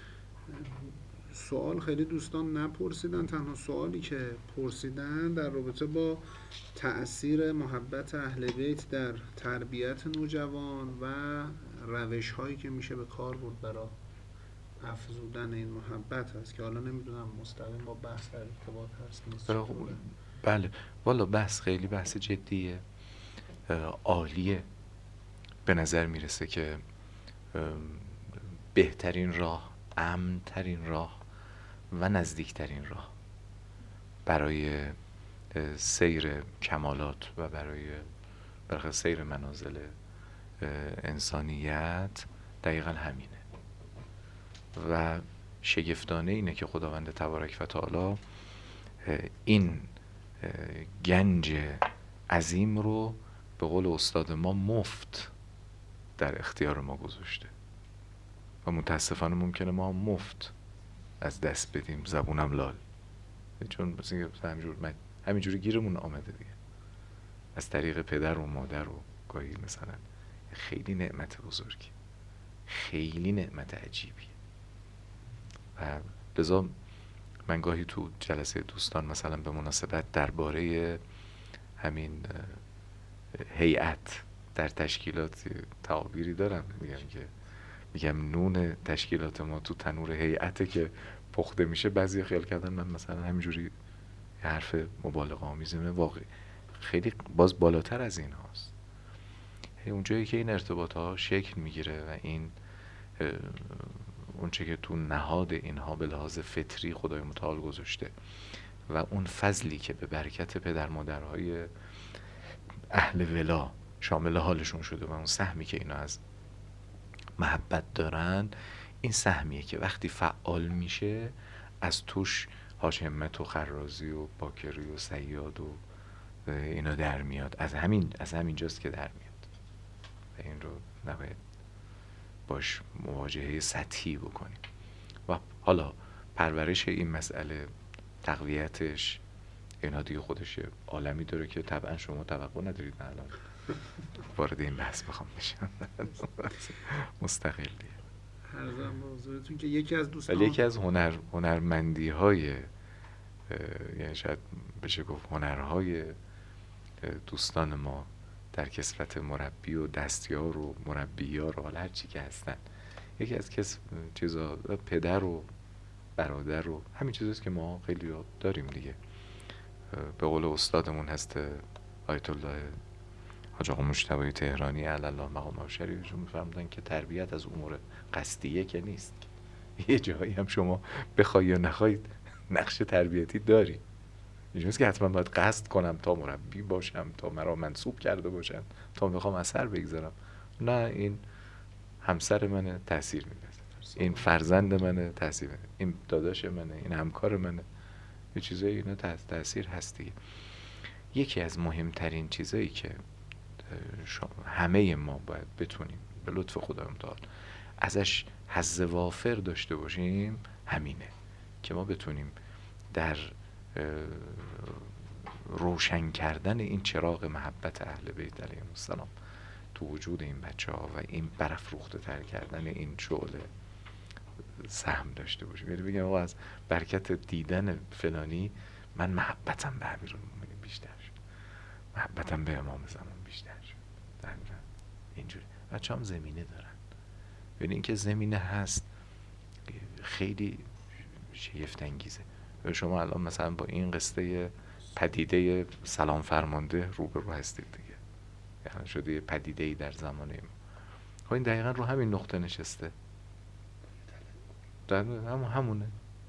Speaker 2: سوال خیلی دوستان نپرسیدن، تنها سوالی که پرسیدن در رابطه با تأثیر محبت اهل بیت در تربیت نوجوان و روش هایی که میشه به کار برد برای افزودن این محبت هست که حالا نمیدونم مستقیم با بحث در ارتباط هست نیست.
Speaker 1: بله والا بحث خیلی بحث جدیه، عالیه. به نظر میرسه که بهترین راه، امن‌ترین راه و نزدیکترین راه برای سیر کمالات و برای برای سیر منازل انسانیت دقیقا همینه. و شگفتانه اینه که خداوند تبارک و تعالی این گنج عظیم رو به قول استاد ما مفت در اختیار ما گذاشته و متاسفانه ممکنه ما مفت از دست بدیم، زبونم لال، چون همینجور همینجوری گیرمون آمده دیگه، از طریق پدر و مادر و گاهی مثلا. خیلی نعمت بزرگی، خیلی نعمت عجیبی. و لذا من گاهی تو جلسه دوستان مثلا به مناسبت درباره همین هیئت در تشکیلات تعابیری دارم، میگم که میگم نون تشکیلات ما تو تنور هیئته که پخته میشه. بعضی خیال کردن من مثلا همینجوری حرف مبالغه آمیزه، واقعی خیلی باز بالاتر از این هاست. اونجایی که این ارتباط ها شکل میگیره و این اونچه که تو نهاد اینها به لحاظ فطری خدای متعال گذاشته و اون فضلی که به برکت پدر مادرهای اهل ولا شامل حالشون شده و اون سهمی که اینا از محبت دارن، این سهمیه که وقتی فعال میشه از توش هاش همت و خرازی و باکری و صیاد و اینا در میاد. از همین از همین جاست که در میاد و این رو نباید باش مواجهه سطحی بکنیم. و حالا پرورش این مسئله، تقویتش، اینا دیگه خودش یه عالمی داره که طبعا شما توقع ندارید من الان وارد این بحث بخوام بشم. مستقل دیگه.
Speaker 2: عرضم به حضورتون که یکی از دوستان
Speaker 1: ولی یکی از هنر هنرمندی های یعنی شاید بشه گفت هنرهای دوستان ما در کسوت مربی و دستیار و مربیار و حالا هر چی که هستن، یکی از کس چیزا پدر و برادر و همین چیزاست که ما خیلی داریم دیگه. به قول استادمون هست آیت الله حاج آقا مجتبی تهرانی علی الله مقامه شریفشون می‌فرمودن که تربیت از امور قصدیه که نیست، یه جایی هم شما بخوای یا نخواید نقش تربیتی داری. اینجوریه که حتما باید قصد کنم تا مربی باشم، تا مرا منصوب کرده باشن، تا بخوام اثر بگذارم. نه، این همسر منه تاثیر میذاره، این فرزند منه تاثیر میذاره، این داداش منه، این همکار منه، یه چیزایی اینا تاثیر هست دیگه. یکی از مهمترین چیزایی که همه ما باید بتونیم به لطف خدای متعال ازش حظ وافر داشته باشیم همینه که ما بتونیم در روشن کردن این چراغ محبت اهل بیت علیهم السلام تو وجود این بچه ها و این برافروخته تر کردن این شعله سهم داشته باشیم. یعنی بگم آقا از برکت دیدن فلانی من محبتم به امیرالمومنین بیشتر شد، محبتم به امام زمان بیشتر شد. در اینجوری بچه هم زمینه دارن، یعنی اینکه زمینه هست خیلی شگفت انگیزه. شما الان مثلا با این قصه پدیده سلام فرمانده روبرو هستید دیگه، یعنی شده یه پدیده‌ای در زمان ما. خب این دقیقا رو همین نقطه نشسته، در همون همونه.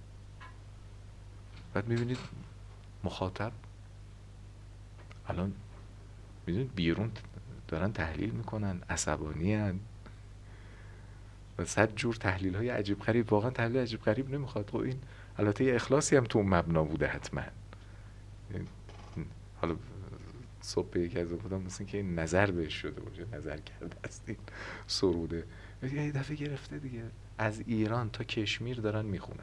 Speaker 1: بعد میبینید مخاطب الان میدونید بیرون دارن تحلیل میکنن، عصبانی هن و صد جور تحلیل های عجیب غریب. واقعا تحلیل عجیب غریب نمیخواد. خب این البته یه اخلاصی هم تو اون مبنا بوده حتما. حالا صبح یکی از بودم مثل که این نظر بهش شده باشه، نظر کرده است این سروده یه دفعه گرفته دیگه، از ایران تا کشمیر دارن میخونن.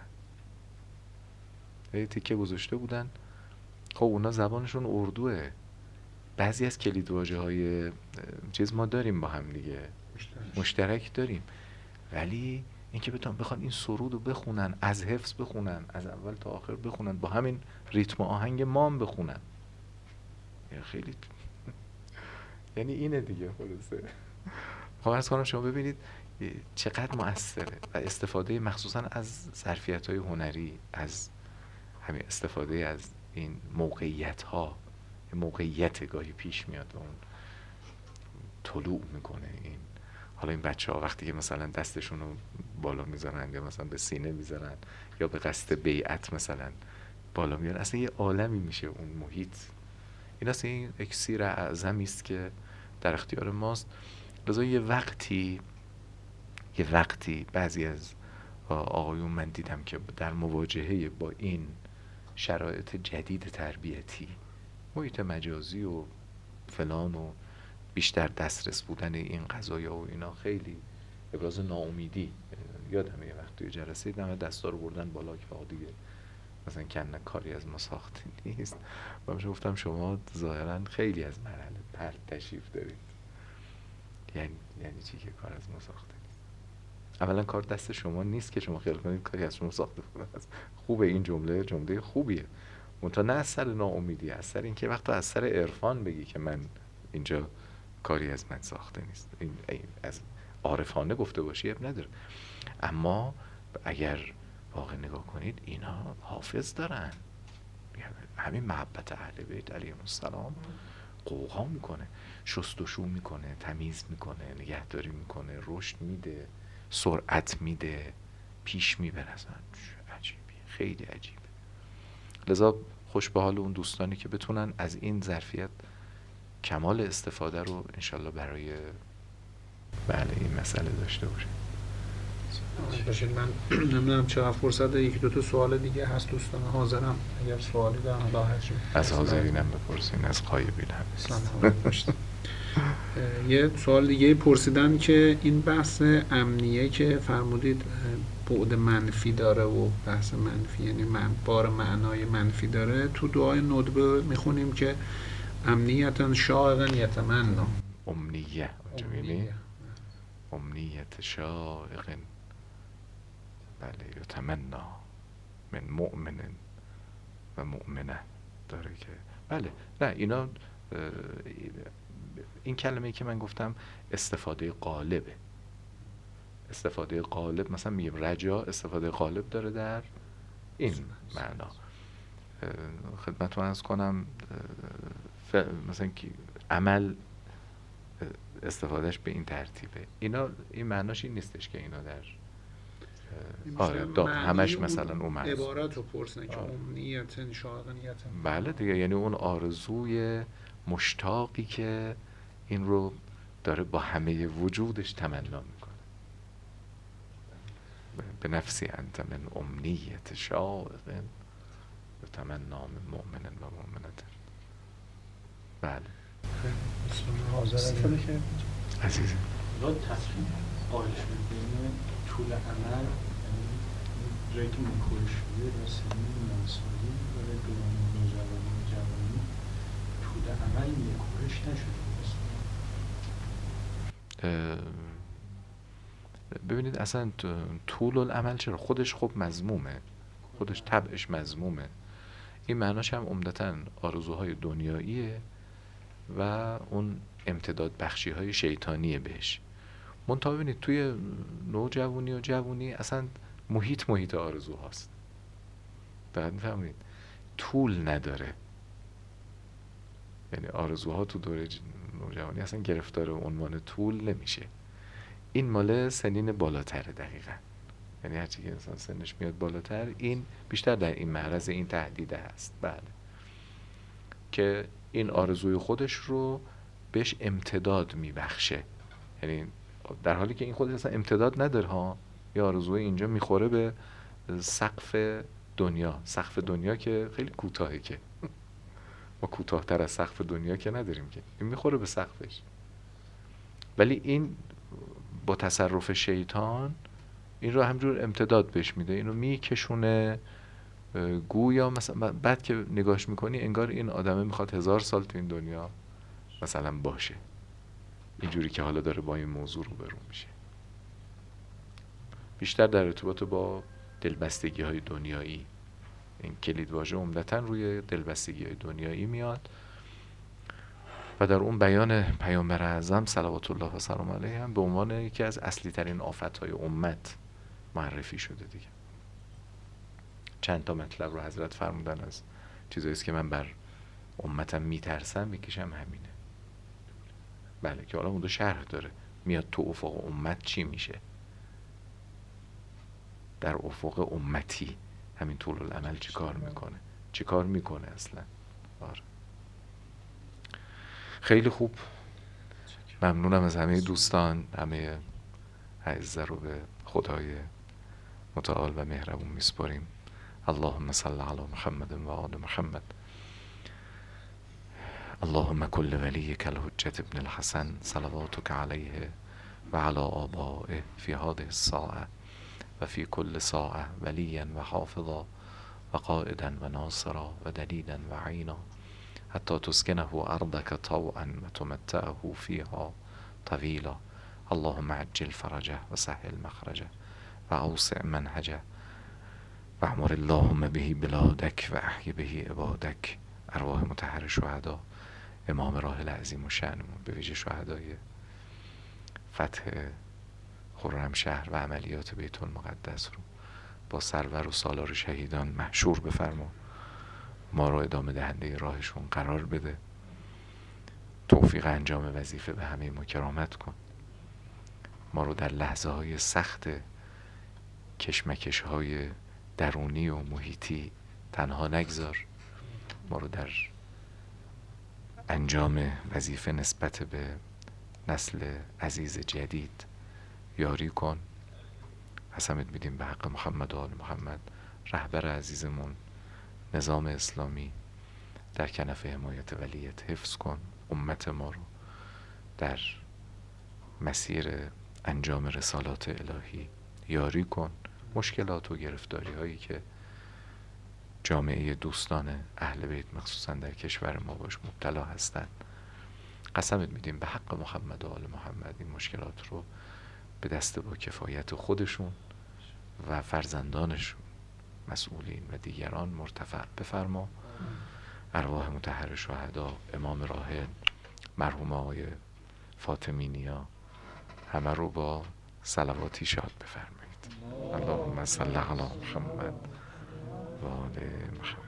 Speaker 1: یه تیکه گذاشته بودن، خب اونا زبانشون اردوه، بعضی از کلیدواژه های چیز ما داریم با هم دیگه مشترک, مشترک داریم، ولی اینکه بتونن بخوان این سرود رو بخونن، از حفظ بخونن، از اول تا آخر بخونن، با همین ریتم و آهنگ ما هم بخونن، یعنی خیلی یعنی اینه دیگه. خلاصه خب عرض کنم شما ببینید چقدر مؤثره و استفاده مخصوصا از ظرفیت‌های هنری، از همین استفاده از این موقعیت‌ها، موقعیت گاهی پیش میاد و اون طلوع میکنه. این حالا این بچه ها وقتی که مثلا دستشون رو بالا میذارن یا مثلا به سینه میذارن یا به قصد بیعت مثلا بالا میارن، اصلا یه عالمی میشه اون محیط. این اصلا این اکسیر اعظمی است که در اختیار ماست. لذا یه وقتی یه وقتی بعضی از آقایون من دیدم که در مواجهه با این شرایط جدید تربیتی، محیط مجازی و فلان و بیشتر دسترس بودن این قضایا و اینا، خیلی ابراز ناامیدی. یادم یه وقت توی جلسه دیدم دستا رو بردن بالا که آقا دیگه مثلا کنه کاری از ما ساخته نیست. و من گفتم شما ظاهرا خیلی از مرحله پرت تشریف دارید. یعنی یعنی چی که کار از ما ساخته نیست؟ اولا کار دست شما نیست که شما خیال کنید کاری از شما ساخته است. خوبه این جمله، جمله خوبیه. منتها نه از سر ناامیدی، از سر اینکه وقتا از سر عرفان بگی که من اینجا کاری از من ساخته نیست. این از عارفانه گفته باشی اب نداره. اما اگر واقع نگاه کنید اینا حافظ دارن، همین محبت اهل بیت علیهم السلام قوقا میکنه، شستشو میکنه، تمیز میکنه، نگهداری میکنه، رشد میده، سرعت میده، پیش میبره. اصلا عجیبی، خیلی عجیبه. لذا خوش به حال اون دوستانی که بتونن از این ظرفیت کمال استفاده رو انشالله برای بله این مسئله داشته باشه.
Speaker 2: باشید من نمیدونم چقدر فرصت یک دو تا سوال دیگه هست دوستان حاضرم اگر سوالی دارن راحت شد
Speaker 1: از حاضرینم بپرسین، از غایبین هم.
Speaker 2: یه سوال دیگه پرسیدن که این بحث امنیه که فرمودید بعد منفی داره و بحث منفی یعنی من بار معنای منفی داره، تو دعای ندبه میخونیم که امنیتن شائقا یتمنا،
Speaker 1: امنیه اونجا میبینی؟ امنیت شائق بله یتمنا من مؤمن و مؤمنه داره که بله. نه اینا این کلمه‌ای که من گفتم استفاده غالبه. استفاده غالب مثلا میگیم رجا استفاده غالب داره در این معنا. خدمتتون عرض کنم مثلا که عمل استفادهش به این ترتیبه. اینا این معناش این نیستش که اینا در آره دا همش مثلا اون معنی
Speaker 2: عبارت رو پرسن که امنیت شائقنیت
Speaker 1: بله دیگه، یعنی اون آرزوی مشتاقی که این رو داره با همه وجودش تمنا میکنه. به نفسی انت من امنیت شائق تمنا من مؤمن و مؤمنت. بله
Speaker 2: حاضر که
Speaker 1: عزیزه
Speaker 3: لا تصریح قائلش بین طول عمل یعنی جایی که منکوش شده و سنین منصالی برای دوران نوجوانی و جوانی طول عمل منکوش نشده.
Speaker 1: ببینید اصلا طول العمل چرا خودش خب مذمومه، خودش طبعش مذمومه. این معناش هم عمدتاً آرزوهای دنیاییه و اون امتداد بخشی های شیطانیه بهش. منتها ببینید توی نوجوانی و جوانی اصلا محیط محیط آرزوهاست. دقیق میفهمید؟ طول نداره. یعنی آرزوها تو دوره نوجوانی اصلا گرفتار عنوان طول نمیشه. این مال سنین بالاتره دقیقاً. یعنی هرچی که انسان سنش میاد بالاتر این بیشتر در این معرض این تهدیده هست. بله که این آرزوی خودش رو بهش امتداد میبخشه. یعنی در حالی که این خودش اصلا امتداد نداره ها، یه آرزوی اینجا میخوره به سقف دنیا. سقف دنیا که خیلی کوتاهه، که ما کوتاه‌تر از سقف دنیا که نداریم، که این میخوره به سقفش. ولی این با تصرف شیطان این رو همجور امتداد بهش میده، اینو میکشونه گویا مثلا بعد که نگاش میکنی انگار این آدمه میخواد هزار سال تو این دنیا مثلا باشه، اینجوری که حالا داره با این موضوع روبرو میشه. بیشتر در ارتباط با دلبستگی های دنیایی. این کلید واژه عمدتاً روی دلبستگی های دنیایی میاد و در اون بیان پیامبر اعظم صلوات الله و سلام علیه هم به عنوان یکی از اصلی ترین آفت های امت معرفی شده دیگه. چند تا مطلب رو حضرت فرمودن از چیزایی است که من بر امتم میترسم، یکیش هم همینه. بله که حالا اون دو شرح داره، میاد تو افق امت چی میشه، در افق امتی همین طول العمل چی کار میکنه، چی کار میکنه اصلا. آره خیلی خوب، ممنونم از همه دوستان. همه اعزه رو به خدای متعال و مهربون میسپاریم. اللهم صل علی محمد و آل محمد. اللهم كل وليك الحجة ابن الحسن صلواتك عليه وعلى آبائه في هذه الساعة وفي كل ساعة وليا وحافظا وقائدا وناصرا ودليلا وعينا حتى تسكنه أرضك طوعا وتمتعه فيها طويلا. اللهم عجل فرجه وسهل مخرجه وأوسع منهجه واعمر اللهم به بلادك وأحي به عبادك. ارواح مطهر شهدا، امام راحل عظیم و شأنمون، به ویژه شهدای فتح خرمشهر و عملیات بیت المقدس رو با سرور و سالار شهیدان محشور بفرما. ما رو ادامه دهنده راهشون قرار بده. توفیق انجام وظیفه به همه ما کرامت کن. ما رو در لحظه های سخت کشمکش های درونی و محیطی تنها نگذار. ما رو در انجام وظیفه نسبت به نسل عزیز جدید یاری کن. قسمت میدیم به حق محمد و آل محمد، رهبر عزیزمون، نظام اسلامی در کنف حمایت ولیت حفظ کن. امت ما رو در مسیر انجام رسالات الهی یاری کن. مشکلات و گرفتاری هایی که جامعه دوستان اهل بیت مخصوصا در کشور ما باش مبتلا هستند، قسمت میدیم به حق محمد و آل محمد این مشکلات رو به دست با کفایت خودشون و فرزندانشون، مسئولین و دیگران مرتفع بفرما. ارواح مطهر شهدا، امام راحل، مرحوم آقای فاطمی نیا، همه رو با صلواتی شاد بفرمایید. اللهم صل علی محمد و آل محمد.